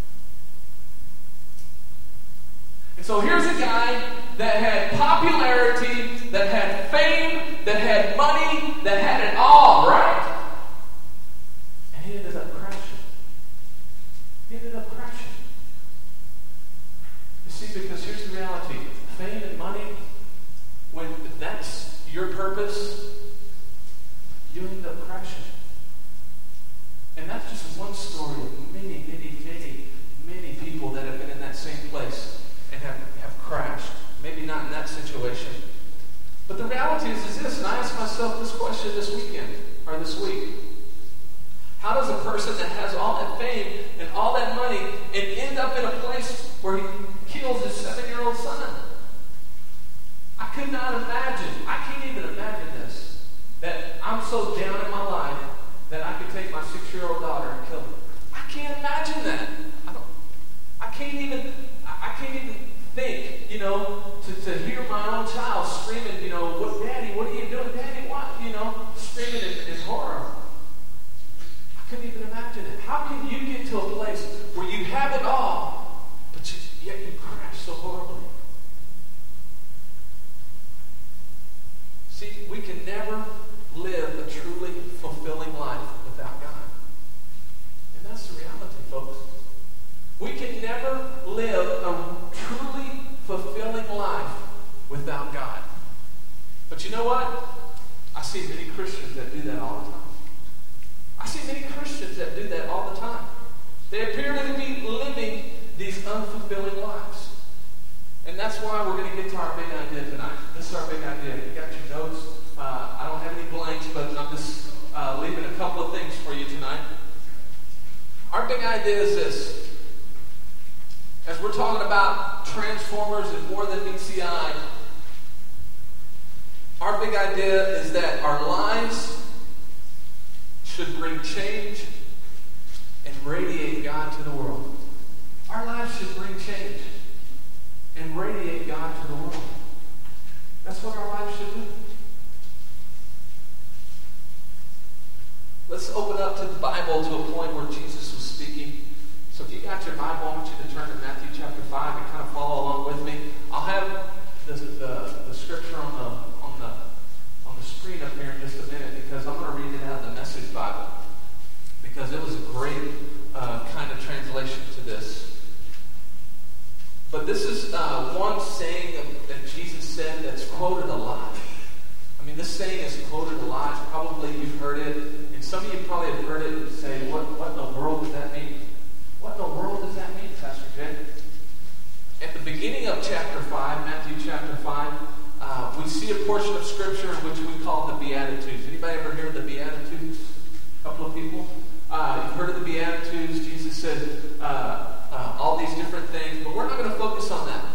And so here's a guy that had popularity, that had fame, that had money, that had it all, right? And he ended up crashing. You see, because here's the reality. Fame and money, when that's your purpose, you end up crashing. And that's just one story of many people that have been in that same place and have crashed. Maybe not in that situation. But the reality is this, and I asked myself this question this week. How does a person that has all that fame and all that money and end up in a place where he kills his 7-year-old son? I could not imagine. I can't even imagine this. That I'm so down in my life that I could take my 6-year-old daughter and kill her. I can't imagine that. I can't even think, to hear my own child screaming, Daddy, what are you doing? Daddy, what? Screaming in horror. I couldn't even imagine it. How can you get to a place where you have it all, but yet you crash so horribly? See, we can never live a truly fulfilling life without God. And that's the reality, folks. We can never live a truly fulfilling life without God. But you know what? I see many Christians that do that all the time. They appear to be living these unfulfilling lives. And that's why we're going to get to our big idea tonight. This is our big idea. You got your notes. I don't have any blanks, but I'm just leaving a couple of things for you tonight. Our big idea is this. As we're talking about Transformers and more than meets the eye, our big idea is that our lives should bring change and radiate God to the world. Our lives should bring change and radiate God to the world. That's what our lives should do. Let's open up to the Bible to a point where Jesus was speaking. So if you got your Bible, I want you to turn to Matthew chapter 5 and kind of follow along with me. I'll have the scripture on the screen up here in just a minute because I'm going to read it out of the Message Bible because it was a great kind of translation to this. But this is one saying that Jesus said that's quoted a lot. I mean, this saying is quoted a lot. Probably you've heard it. And some of you probably have heard it and say, what in the world does that mean? What in the world does that mean, Pastor Jay? At the beginning of chapter 5, Matthew chapter 5, we see a portion of Scripture in which we call the Beatitudes. Anybody ever hear of the Beatitudes? A couple of people? You've heard of the Beatitudes. Jesus said all these different things, but we're not going to focus on that.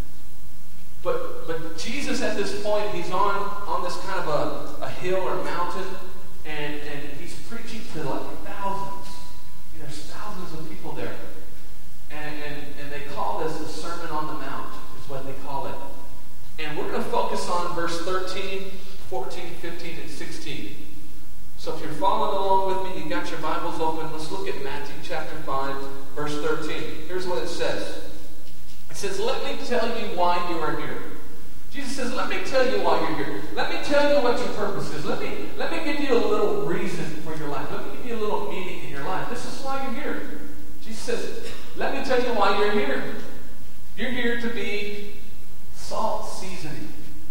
But Jesus at this point, he's on this kind of a hill or a mountain, and he's preaching to like thousands. There's thousands of people there. And they call this the Sermon on the Mount, is what they call it. And we're going to focus on verse 13, 14, 15, and 16. So if you're following along with me, you got your Bibles open, let's look at Matthew chapter 5, verse 13. Here's what it says. It says, let me tell you why you are here. Jesus says, let me tell you why you're here. Let me tell you what your purpose is. Let me give you a little reason for your life. Let me give you a little meaning in your life. This is is why you're here. Jesus says, let me tell you why you're here. You're here to be salt seasoning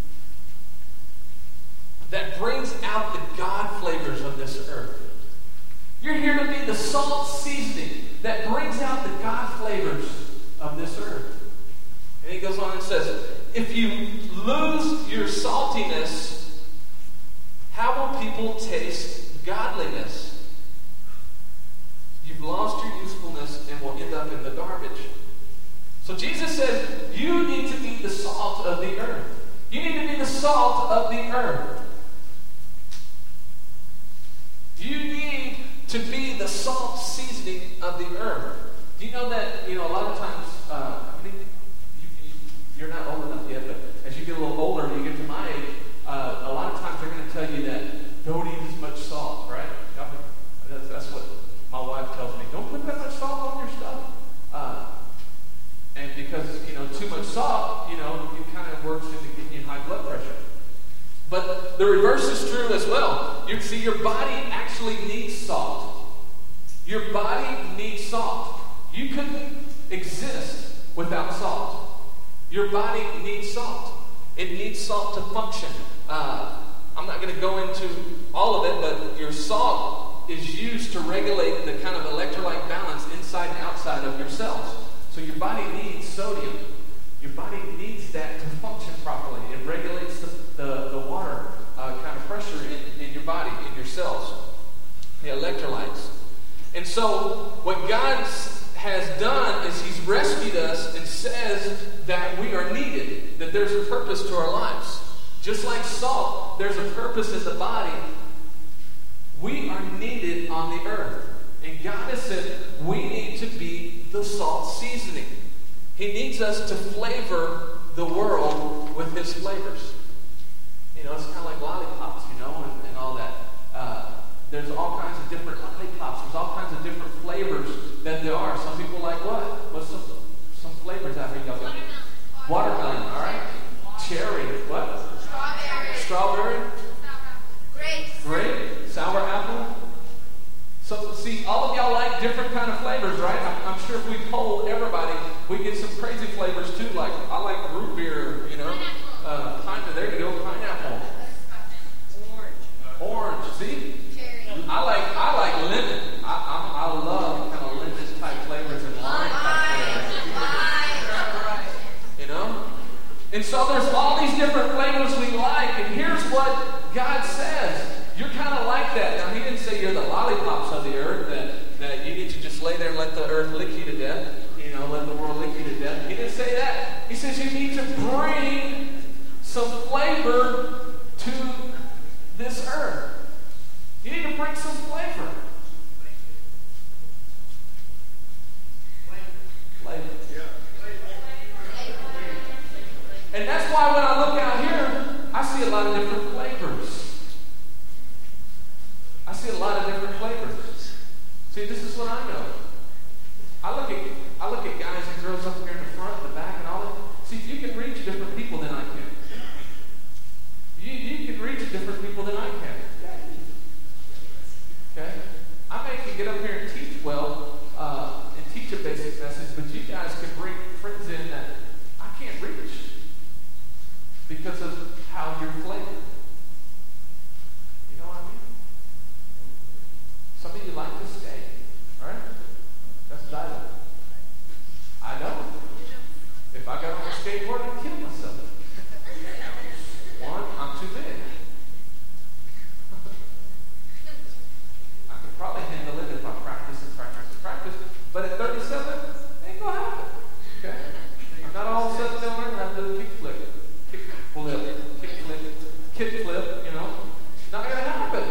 that brings out the God flavors of this earth. You're here to be the salt seasoning that brings out the God flavors of this earth. And he goes on and says, if you lose your saltiness, how will people taste godliness? You've lost your usefulness and will end up in the garbage. So Jesus said, you need to be the salt of the earth. You need to be the salt of the earth. You need to be the salt seasoning of the earth. Do you know that, a lot of times, you're not old enough yet, but as you get a little older, you get to my age, a lot of times they're going to tell you that don't eat as much salt, right? That's what my wife tells me. Don't put that much salt on your stuff. And because, too much salt, it kind of works into giving you high blood pressure. But the reverse is true as well. Your body actually needs salt. Your body needs salt. You couldn't exist without salt. Your body needs salt. It needs salt to function. I'm not going to go into all of it, but your salt is used to regulate the kind of electrolyte balance inside and outside of your cells. So your body needs sodium. Your body needs that to function properly. It regulates the water kind of pressure in your body, in your cells, the electrolytes. And so what God has done is he's rescued us and says that we are needed, that there's a purpose to our lives. Just like salt, there's a purpose in the body. We are needed on the earth. And God has said we need to be the salt seasoning. He needs us to flavor the world with his flavors. It's kind of like lollipops, and all that. There's all kinds of different lollipops. There's all kinds of different flavors that there are. Some people like what? What's some flavors out here? Watermelon, all right? Cherry, what? Strawberry. Grape. Sour apple. So, see, all of y'all like different kind of flavors, right? I'm sure if we poll everybody, we get some crazy flavors too. Like, I like root beer, there you go, pineapple. Orange, see? I like lemon. I love kind of lemon type flavors and lime type flavors. And so there's all these different flavors we like, and here's what God says. You're kind of like that. Now, he didn't say you're the lollipops of the earth, that you need to just lay there and let the earth lick you to death, let the world lick you to death. He didn't say that. He says you need to bring some flavor to this earth. You need to bring some flavor. Flavor. And that's why when I look out here, I see a lot of different flavors. I see a lot of different flavors. See, this is what I know. I look at guys and girls up here in the front and the back and all that. See, you can reach different people than I can. You can reach different people than I can. Okay? I may can get up here and teach well and teach a basic message, but you guys can bring friends in that I can't reach because of how you're flavored. You know what I mean? Some of you like to skate, right? That's dialogue. I know. If I got on a skateboard, I'd kill myself. One, I'm too big. I could probably handle it if I practice, but at 37, it ain't gonna happen. Okay? Not all of a sudden they'll learn how to do a kick flip, Not gonna happen.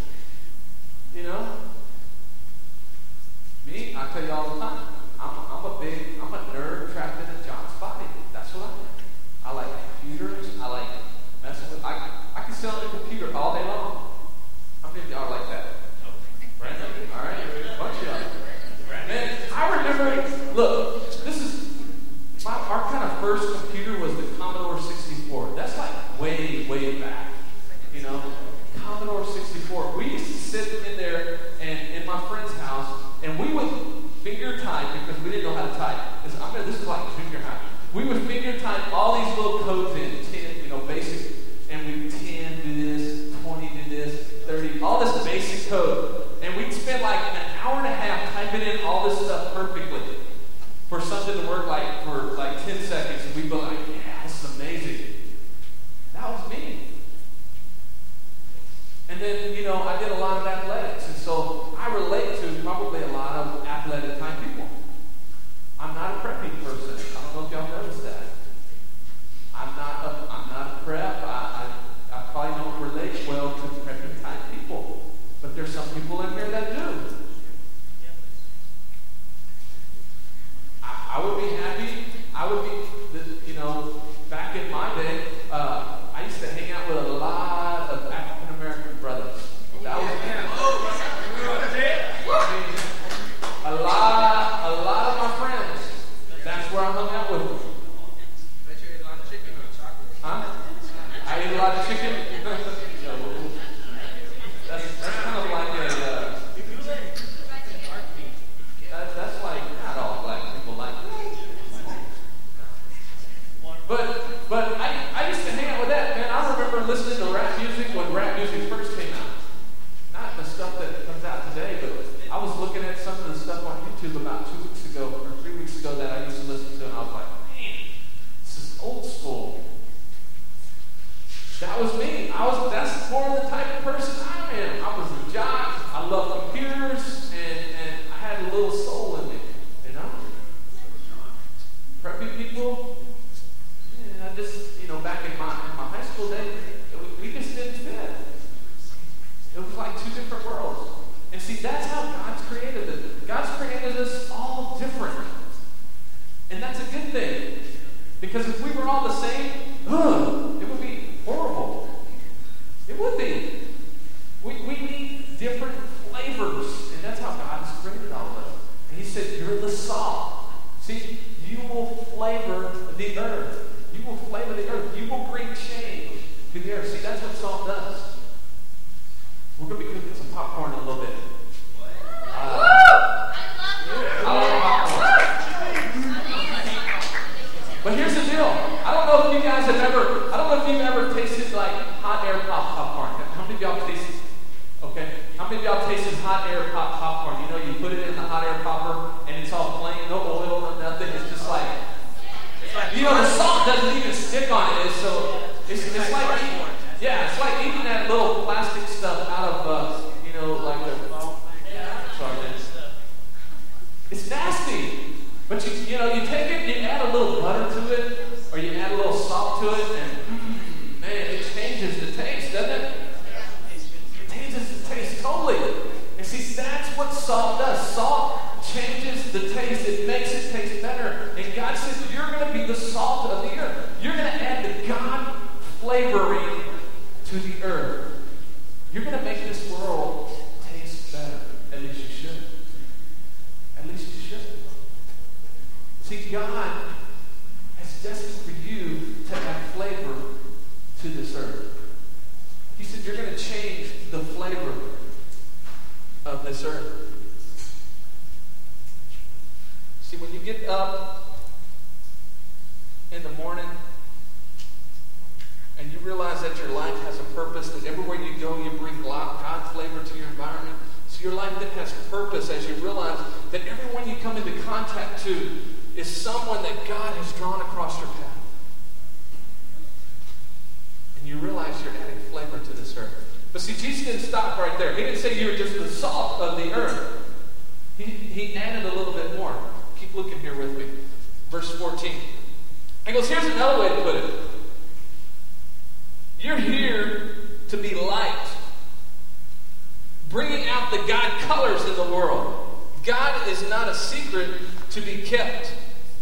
Me, I tell you all the time, I'm a nerd trapped in a John's body. That's what I am. I like computers. I like messing with. I can sit on the computer all day long. How many of y'all are like that? Brandon, all right, a bunch of y'all. Man, I remember. Look, this is our kind of first computer was the Commodore 64. That's like way back. Commodore 64. We used to sit in there and in my friend's house, And we would finger tie, because we didn't know how to tie. This is like junior high. We would finger tie all these little codes in, 10, basic, and we 10 do this, 20 do this, 30, all this basic code. And we'd spend like an hour and a half typing in all this stuff perfectly for something to work for 10 seconds. And we'd be like, yeah, this is amazing. That was me. And then, I did a lot of athletics. And so I relate to probably a lot of athletic type people. I'm not a preppy person. I don't know if y'all noticed that. I'm not a prep. I probably don't relate well to preppy type people. But there's some people in here that do. I would be happy. Back in my day, I used to hang out with a lot of African American brothers. That was a lot of my friends. That's where I hung out with them. Bet you ate a lot of chicken or chocolate. Huh? I ate a lot of chicken. That's kind of like that's like not all black people like that. But I used to hang out with that, man. I remember listening to rap music when rap music first came out. Not the stuff that comes out today, but I was looking at some of the stuff on YouTube about 2 weeks ago or 3 weeks ago that I used to listen to, and I was like, man, this is old school. That was me. That's more the type of person I am. I was a jock. I love computers, and I had a little soul in me, Preppy people, I just, back in my high school days, we just didn't fit. It was like two different worlds. And see, that's how God's created us. God's created us all different. And that's a good thing. Because if we were all the same, it would be horrible. It would be. We need different flavors. And that's how God has created all of us. And he said, you're the salt. See, you will flavor the earth. You will flavor the earth. You will bring change to the earth. See, that's what salt does. We're going to be cooking some popcorn in a little bit. But here's the deal. I don't know if you've ever tasted like hot air popcorn. How many of y'all tasted? Okay. How many of y'all tasted hot air popcorn? You put it in the hot air popper and it's all plain, no oil, no nothing. It's just like, the salt doesn't even stick on it. It's like eating that little plastic stuff out of, sorry, man. It's nasty. But you take it, you add a little butter to it, or you add a little salt to it, and man, it changes the taste, doesn't it? It changes the taste totally. And see, that's what salt does. Salt changes the taste. It makes it taste better. And God says, you're going to be the salt of the earth. You're going to add the God flavoring to the earth. You're going to make this world taste better. At least you should. At least you should. See, God has destined for you to have flavor to this earth. He said, you're going to change the flavor of this earth. See, when you get up in the morning and you realize that your life has a purpose, that everywhere you go, you bring God flavor to your environment. So your life then has purpose as you realize that everyone you come into contact to is someone that God has drawn across your path. And you realize you're adding flavor to this earth. But see, Jesus didn't stop right there. He didn't say you were just the salt of the earth. He added a little bit more. Keep looking here with me. Verse 14. He goes, here's another way to put it. You're here to be light. Bringing out the God colors in the world. God is not a secret to be kept.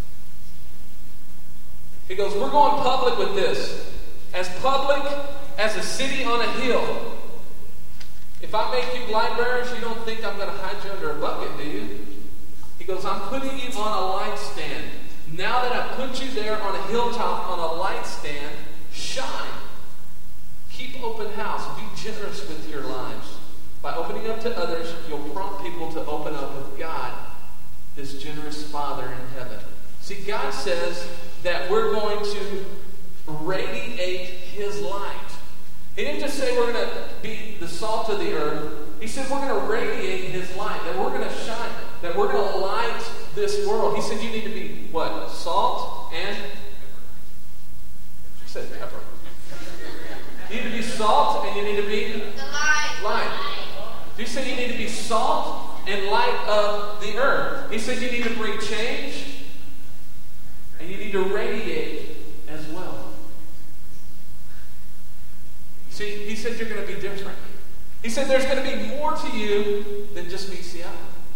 He goes, we're going public with this. As public as a city on a hill. If I make you light bearers, you don't think I'm going to hide you under a bucket, do you? He goes, I'm putting you on a light stand. Now that I put you there on a hilltop, on a light stand, shine. Keep open house. Be generous with your lives. By opening up to others, you'll prompt people to open up with God, this generous Father in heaven. See, God says that we're going to radiate His light. He didn't just say we're going to be the salt of the earth. He said we're going to radiate His light, that we're going to shine, that we're going to light this world. He said you need to be what? Salt and... She said pepper. You need to be salt and you need to be... light. He said you need to be salt and light of the earth. He said you need to bring change and you need to radiate as well. See, He said you're going to be different. He said there's going to be more to you than just meets the eye.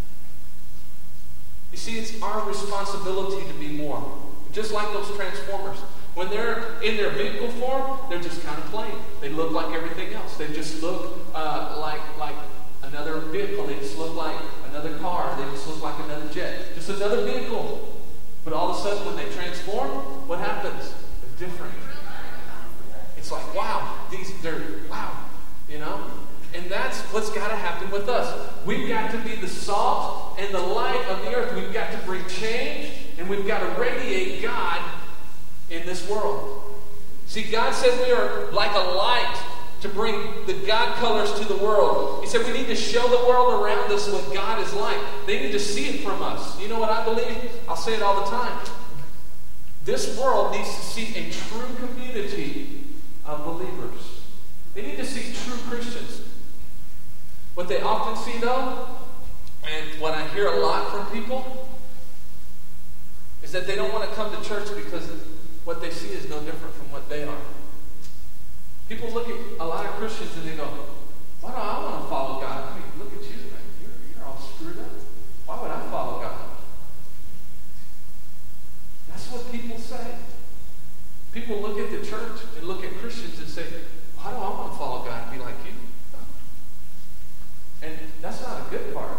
You see, it's our responsibility to be more. Just like those Transformers. When they're in their vehicle form, they're just kind of plain. They look like everything else. They just look like another vehicle. They just look like another car. They just look like another jet. Just another vehicle. But all of a sudden, when they transform, what happens? They're different. It's like, wow, wow, you know? And that's what's got to happen with us. We've got to be the salt and the light of the earth. We've got to bring change, and we've got to radiate God in this world. See, God said we are like a light to bring the God colors to the world. He said we need to show the world around us what God is like. They need to see it from us. You know what I believe? I'll say it all the time. This world needs to see a true community of believers. They need to see true Christians. What they often see, though, and what I hear a lot from people, is that they don't want to come to church because what they see is no different from what they are. People look at a lot of Christians and they go, why do I want to follow God? I mean, look at you, man. You're all screwed up. Why would I follow God? That's what people say. People look at the church and look at Christians and say, why do I want to follow God and be like you? And that's not a good part.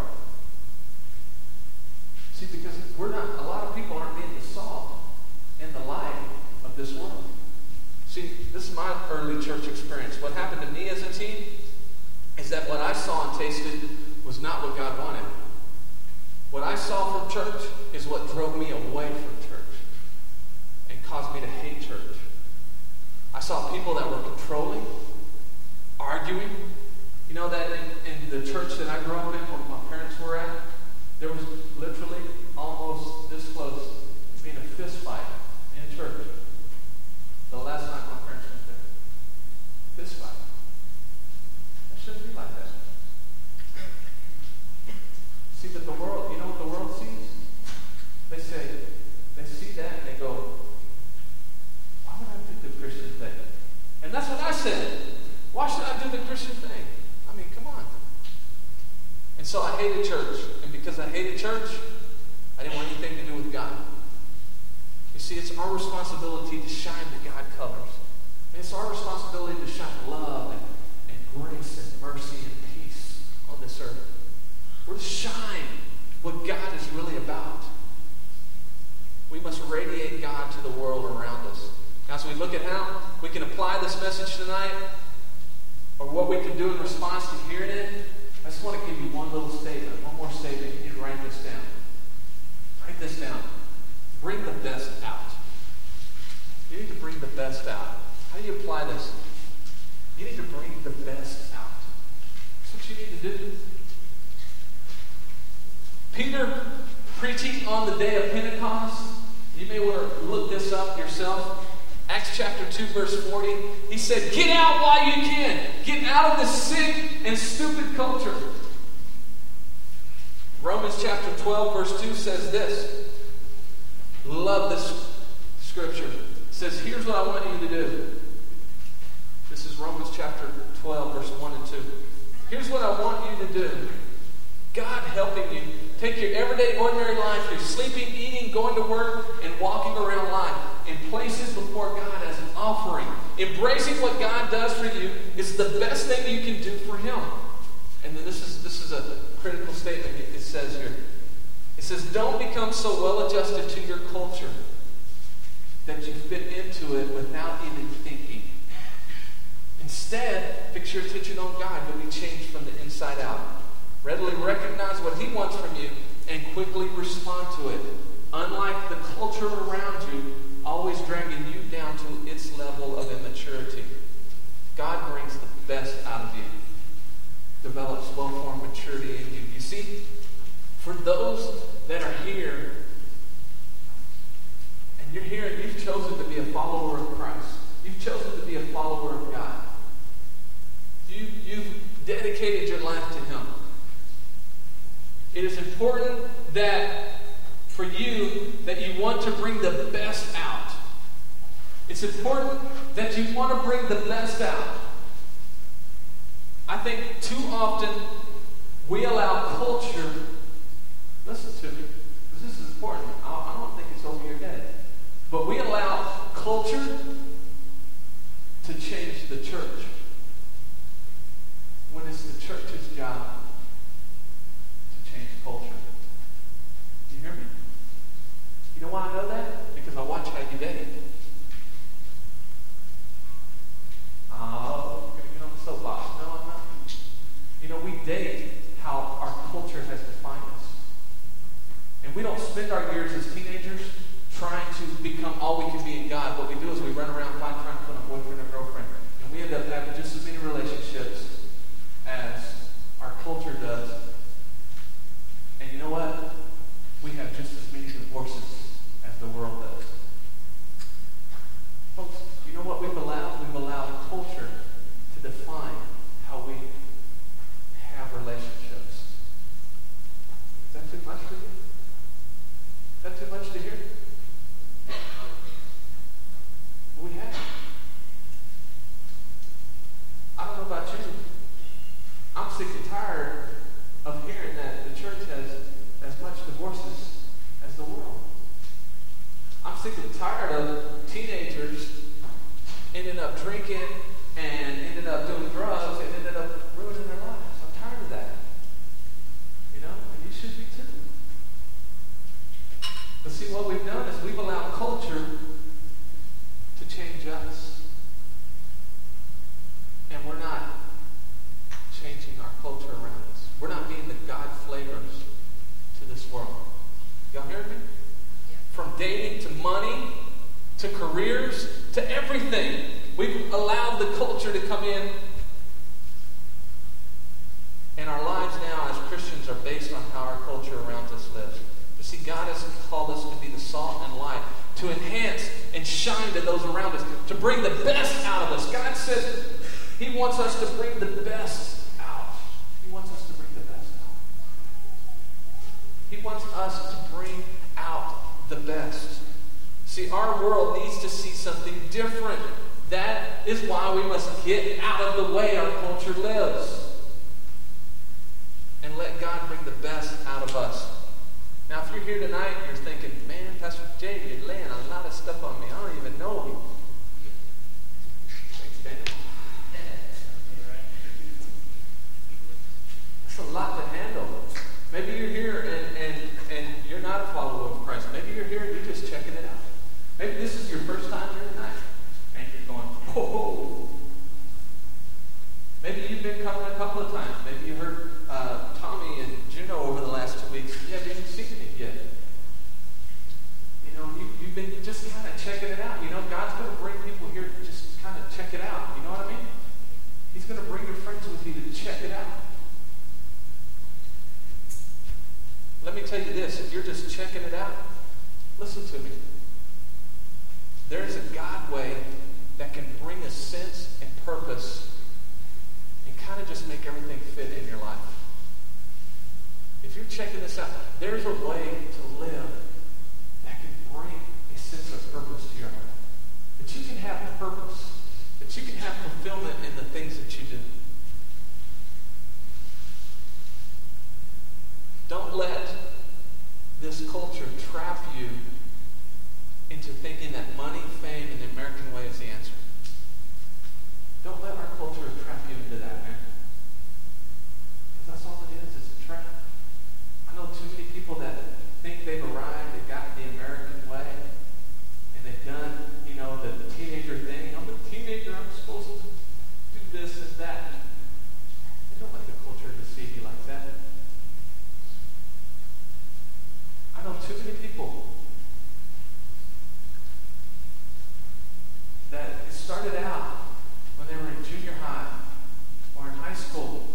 See, because a lot of people aren't being the salt and the light of this world. See, this is my early church experience. What happened to me as a teen is that what I saw and tasted was not what God wanted. What I saw from church is what drove me away from church and caused me to hate church. I saw people that were controlling, arguing. You know that in the church that I grew up in, where my parents were at, there was literally almost this close to being a fist fight in church. The last time my parents went there. Fist fight. That shouldn't be like that. See, but the world, you know what the world sees? They see that and they go, why would I do the Christian thing? And that's what I said. Why should I do the Christian thing? I mean, come on. And so I hated church. And because I hated church, I didn't want anything to do with God. You see, it's our responsibility to shine the God colors. And it's our responsibility to shine love and grace and mercy and peace on this earth. We're to shine what God is really about. We must radiate God to the world around us. Now, as we look at how we can apply this message tonight, or what we can do in response to hearing it, I just want to give you one little statement, one more statement. You need to write this down. Write this down. Bring the best out. You need to bring the best out. How do you apply this? You need to bring the best out. That's what you need to do. Peter, preaching on the day of Pentecost, you may want to look this up yourself. Acts chapter 2, verse 40. He said, get out while you can. Get out of this sick and stupid culture. Romans chapter 12, verse 2 says this. Love this scripture. It says, here's what I want you to do. This is Romans chapter 12, verse 1 and 2. Here's what I want you to do. God helping you take your everyday, ordinary life. You're sleeping, eating, going to work, and walking around life in places before God as an offering. Embracing what God does for you is the best thing you can do for Him. And then this is a critical statement it says here. It says, don't become so well adjusted to your culture that you fit into it without even thinking. Instead, fix your attention on God. You'll be changed from the inside out. Readily recognize what He wants from you and quickly respond to it. Unlike the culture around you, always dragging you down to its level of immaturity. God brings the best out of you. Develops well-formed maturity in you. You see, for those that are here, and you're here and you've chosen to be a follower of Christ. You've chosen to be a follower of God. You've dedicated your life to Him. It is important that for you that you want to bring the best out. It's important that you want to bring the best out. I think too often we allow culture, listen to me, because this is important. I don't think it's over your head. But we allow culture to change the church when it's the church's job to change culture. Do you hear me? You know why I know that? Because I watch how you date. Oh, I'm going to get on the soapbox. No, I'm not. You know, we date how our culture has defined us. And we don't spend our years as teenagers trying to become all we can be in God. What we do is we run around trying to find a boyfriend or girlfriend. And we end up having just as many relationships as our culture does. And you know what? We have just as many divorces as the world does. Folks, you know what we've allowed? We've allowed culture to define how we have relationships. Is that too much for you? Is that too much to hear? We have. I don't know about you. I'm sick and tired of hearing that the church has as much divorces as the world. I'm sick and tired of teenagers ending up drinking and ending up doing drugs and ended up ruining their lives. I'm tired of that. You know, and you should be too. But see, what we've done is we've allowed culture to change us. And we're not changing our culture around us. We're not being the God flavors to this world. Y'all hear me? From dating to money to careers to everything. We've allowed the culture to come in. And our lives now as Christians are based on how our culture around us lives. But see, God has called us to be the salt and light, to enhance and shine to those around us, to bring the best out of us. God says He wants us to bring the best out. He wants us to bring the best out. He wants us to bring out the best. See, our world needs to see something different. That is why we must get out of the way our culture lives and let God bring the best out of us. Now, if you're here tonight and you're thinking, man, Pastor Jay, you're laying a lot of stuff on me. I don't even know you. Thanks, Daniel. That's a lot to handle. Maybe you're here and you're not a follower of Christ. Maybe you're here and you're just checking it out. Maybe this is your first time here tonight. And you're going, whoa. Maybe you've been coming a couple of times. Maybe you heard Tommy and Juno over the last 2 weeks. You haven't even seen it yet. You know, you've been just kind of checking it out. You know, God's going to bring people here to just kind of check it out. You know what I mean? He's going to bring your friends with you to check it out. Let me tell you this. If you're just checking it out, listen to me. There is a God way that can bring a sense and purpose and kind of just make everything fit in your life. If you're checking this out, there's a way to live that can bring a sense of purpose to your life. That you can have purpose. That you can have fulfillment in the things that you do. Don't let this culture trap you into thinking that money, fame, and the American way is the answer. Don't let our culture trap you into that, man. Because that's all it is. It's a trap. I know too many people that think they've arrived, they've gotten the American way, and they've done, you know, the teenager thing. I'm a teenager, I'm supposed to do this and that. And don't let the culture deceive you like that. I know too many people that it started out when they were in junior high or in high school,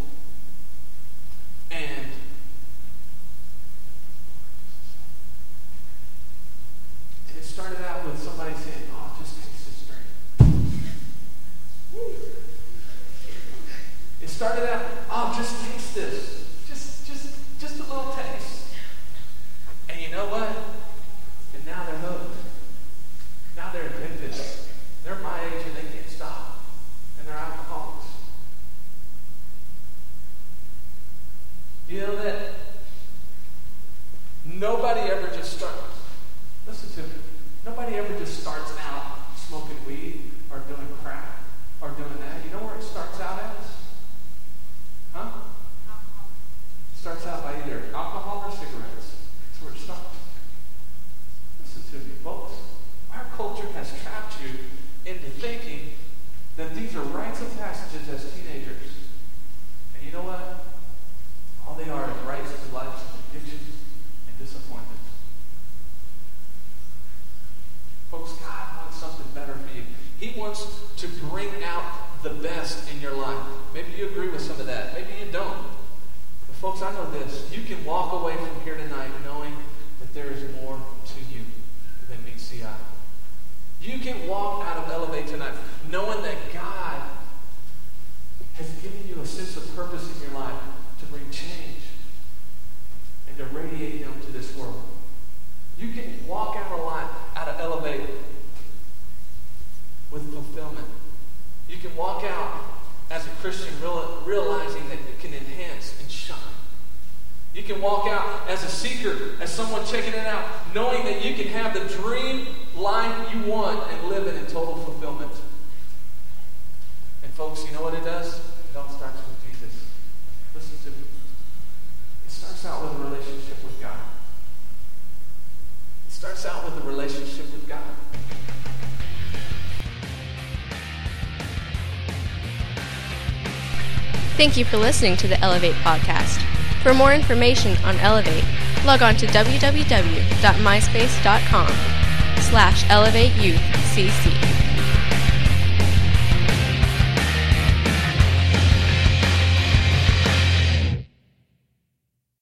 and it started out with somebody saying, "Oh, just taste this drink." It started out, "Oh, just taste this, just a little taste." And you know what? And now they're hooked. Now they're addicted. They're my age and they can't stop. And they're alcoholics. You know that nobody ever just starts. Listen to me. Nobody ever just starts out smoking weed or doing crack or doing that. You know where it starts out as? Huh? It starts out by either alcohol or cigarettes. That's where it starts. Listen to me, folks. Our culture has trapped you into thinking that these are rites of passages as teenagers. And you know what? All they are is rites of life's addictions and disappointments. Folks, God wants something better for you. He wants to bring out the best in your life. Maybe you agree with some of that. Maybe you don't. But folks, I know this. You can walk away from here tonight knowing that there is more to you than meets the eye. You can walk out of Elevate tonight knowing that God has given you a sense of purpose in your life to bring change and to radiate Him to this world. You can walk out of Elevate with fulfillment. You can walk out as a Christian realizing that you can enhance and shine. You can walk out as a seeker, as someone checking it out, knowing that you can have the dream life you want and live it in total fulfillment. And folks, you know what it does? It all starts with Jesus. Listen to me. It starts out with a relationship with God. It starts out with a relationship with God. Thank you for listening to the Elevate podcast. For more information on Elevate, log on to www.myspace.com/ElevateYouthCC.